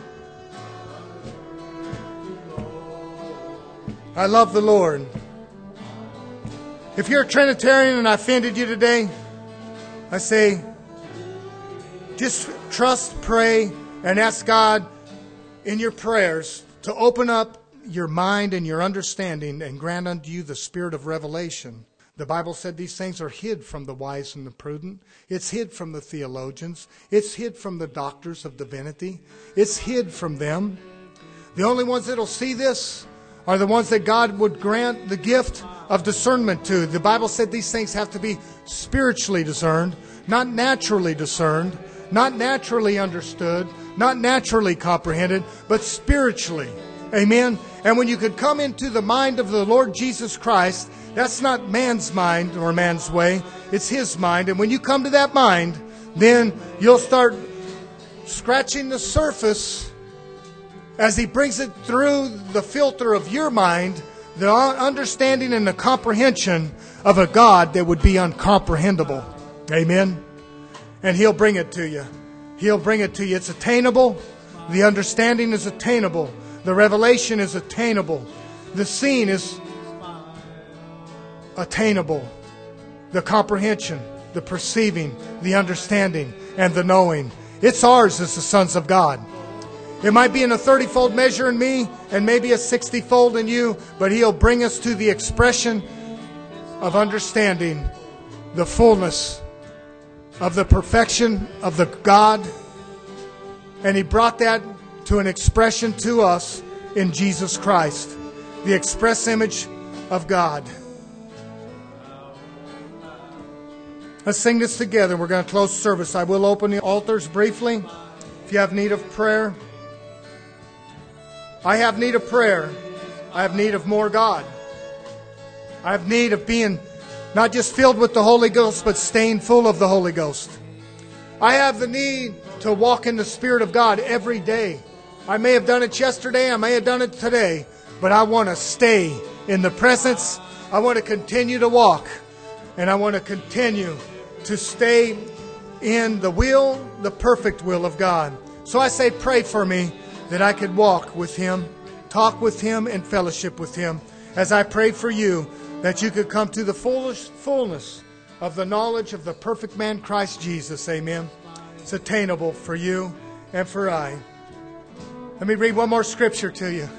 I love the Lord. If you're a Trinitarian and I offended you today, I say, just trust, pray, and ask God in your prayers to open up your mind and your understanding and grant unto you the spirit of revelation. The Bible said these things are hid from the wise and the prudent. It's hid from the theologians. It's hid from the doctors of divinity. It's hid from them. The only ones that will see this are the ones that God would grant the gift of discernment to. The Bible said these things have to be spiritually discerned, not naturally discerned, not naturally understood, not naturally comprehended, but spiritually. Amen. And when you could come into the mind of the Lord Jesus Christ, that's not man's mind or man's way. It's His mind. And when you come to that mind, then you'll start scratching the surface as He brings it through the filter of your mind, the understanding and the comprehension of a God that would be uncomprehendable. Amen. And He'll bring it to you. He'll bring it to you. It's attainable. The understanding is attainable. The revelation is attainable. The scene is attainable. The comprehension, the perceiving, the understanding, and the knowing. It's ours as the sons of God. It might be in a thirty-fold measure in me and maybe a sixty-fold in you, but He'll bring us to the expression of understanding the fullness of the perfection of the God. And He brought that to an expression to us in Jesus Christ, the express image of God. Let's sing this together. We're going to close service. I will open the altars briefly. If you have need of prayer, I have need of prayer. I have need of more God. I have need of being not just filled with the Holy Ghost, but staying full of the Holy Ghost. I have the need to walk in the Spirit of God every day. I may have done it yesterday, I may have done it today, but I want to stay in the presence. I want to continue to walk, and I want to continue to stay in the will, the perfect will of God. So I say, pray for me that I could walk with Him, talk with Him, and fellowship with Him. As I pray for you, that you could come to the fullest fullness of the knowledge of the perfect man, Christ Jesus. Amen. It's attainable for you and for I. Let me read one more scripture to you.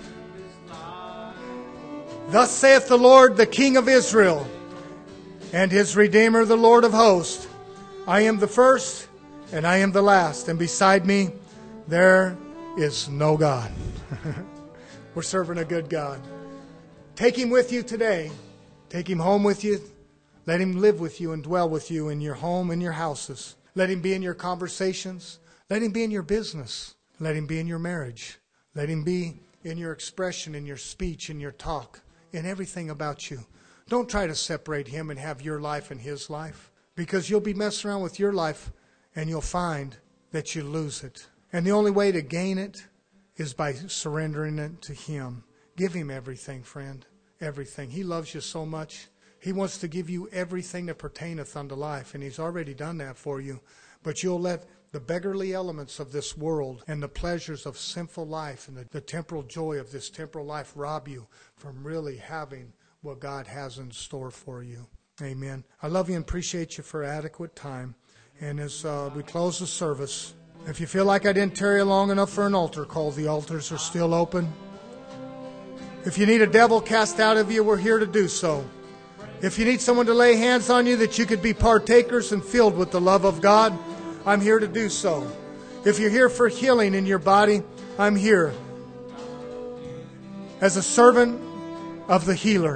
Thus saith the Lord, the King of Israel, and His Redeemer, the Lord of hosts, I am the first, and I am the last, and beside me there is no God. We're serving a good God. Take Him with you today. Take Him home with you. Let Him live with you and dwell with you in your home and your houses. Let Him be in your conversations. Let Him be in your business. Let Him be in your marriage. Let Him be in your expression, in your speech, in your talk, in everything about you. Don't try to separate Him and have your life and His life, because you'll be messing around with your life and you'll find that you lose it. And the only way to gain it is by surrendering it to Him. Give Him everything, friend. Everything. He loves you so much. He wants to give you everything that pertaineth unto life, and He's already done that for you. But you'll let the beggarly elements of this world and the pleasures of sinful life and the, the temporal joy of this temporal life rob you from really having what God has in store for you. Amen. I love you and appreciate you for adequate time. And as uh, we close the service, if you feel like I didn't tarry long enough for an altar call, the altars are still open. If you need a devil cast out of you, we're here to do so. If you need someone to lay hands on you that you could be partakers and filled with the love of God, I'm here to do so. If you're here for healing in your body, I'm here as a servant of the healer.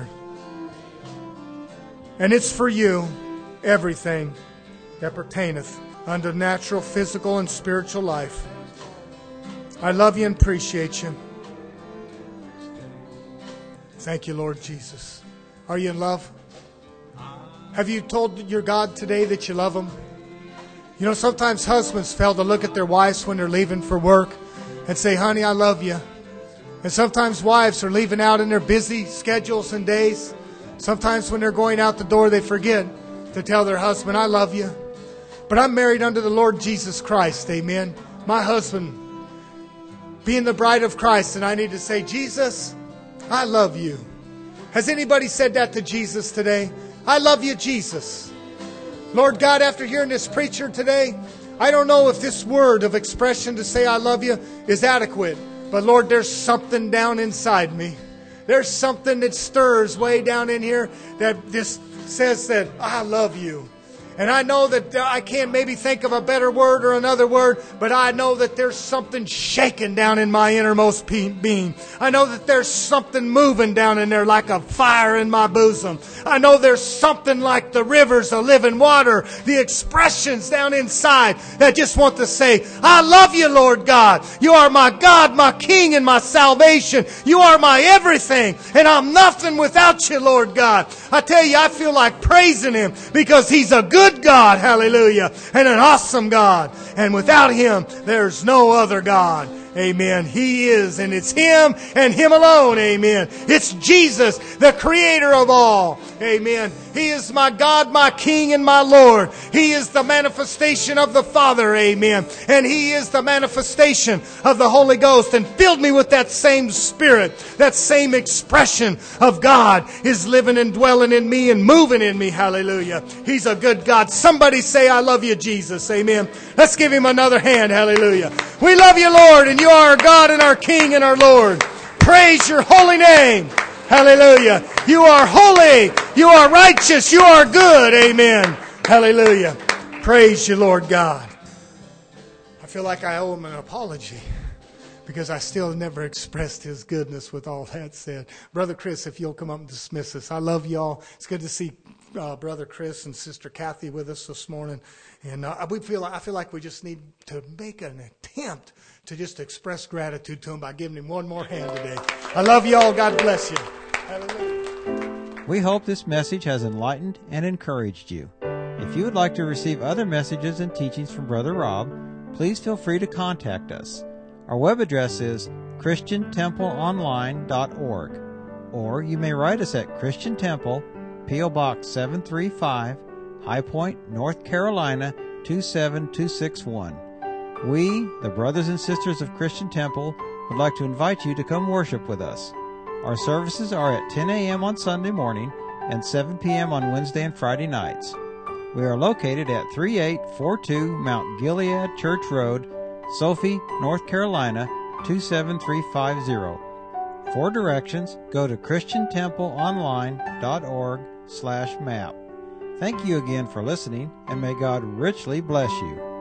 And it's for you, everything that pertaineth unto natural, physical, and spiritual life. I love you and appreciate you. Thank you, Lord Jesus. Are you in love? Have you told your God today that you love Him? You know, sometimes husbands fail to look at their wives when they're leaving for work and say, honey, I love you. And sometimes wives are leaving out in their busy schedules and days. Sometimes when they're going out the door, they forget to tell their husband, I love you. But I'm married unto the Lord Jesus Christ. Amen. My husband being the bride of Christ, and I need to say, Jesus, I love you. Has anybody said that to Jesus today? I love you, Jesus. Lord God, after hearing this preacher today, I don't know if this word of expression to say I love you is adequate. But Lord, there's something down inside me. There's something that stirs way down in here that just says that I love you. And I know that I can't maybe think of a better word or another word, but I know that there's something shaking down in my innermost being. I know that there's something moving down in there like a fire in my bosom. I know there's something like the rivers of living water, the expressions down inside that just want to say, I love you, Lord God. You are my God, my King, and my salvation. You are my everything, and I'm nothing without you, Lord God. I tell you, I feel like praising Him because He's a good God, hallelujah, and an awesome God. And without Him, there's no other God. Amen. He is, and it's Him and Him alone. Amen. It's Jesus, the Creator of all. Amen. He is my God, my King, and my Lord. He is the manifestation of the Father. Amen. And He is the manifestation of the Holy Ghost, and filled me with that same Spirit, that same expression of God is living and dwelling in me and moving in me. Hallelujah. He's a good God. Somebody say, I love you, Jesus. Amen. Let's give Him another hand. Hallelujah. We love you, Lord, and you are our God and our King and our Lord. Praise your holy name. Hallelujah. You are holy. You are righteous. You are good. Amen. Hallelujah. Praise you, Lord God. I feel like I owe Him an apology because I still never expressed His goodness with all that said. Brother Chris, if you'll come up and dismiss us. I love you all. It's good to see uh, Brother Chris and Sister Kathy with us this morning. And uh, we feel I feel like we just need to make an attempt to just express gratitude to Him by giving Him one more hand today. I love you all. God bless you. Hallelujah. We hope this message has enlightened and encouraged you. If you would like to receive other messages and teachings from Brother Rob, please feel free to contact us. Our web address is christian temple online dot org, or you may write us at Christian Temple, P O Box seven three five, High Point, North Carolina two seven two six one. We, the brothers and sisters of Christian Temple, would like to invite you to come worship with us. Our services are at ten a.m. on Sunday morning and seven p.m. on Wednesday and Friday nights. We are located at thirty-eight forty-two Mount Gilead Church Road, Sophie, North Carolina two seven three five zero. For directions, go to christian temple online dot org slash map. Thank you again for listening, and may God richly bless you.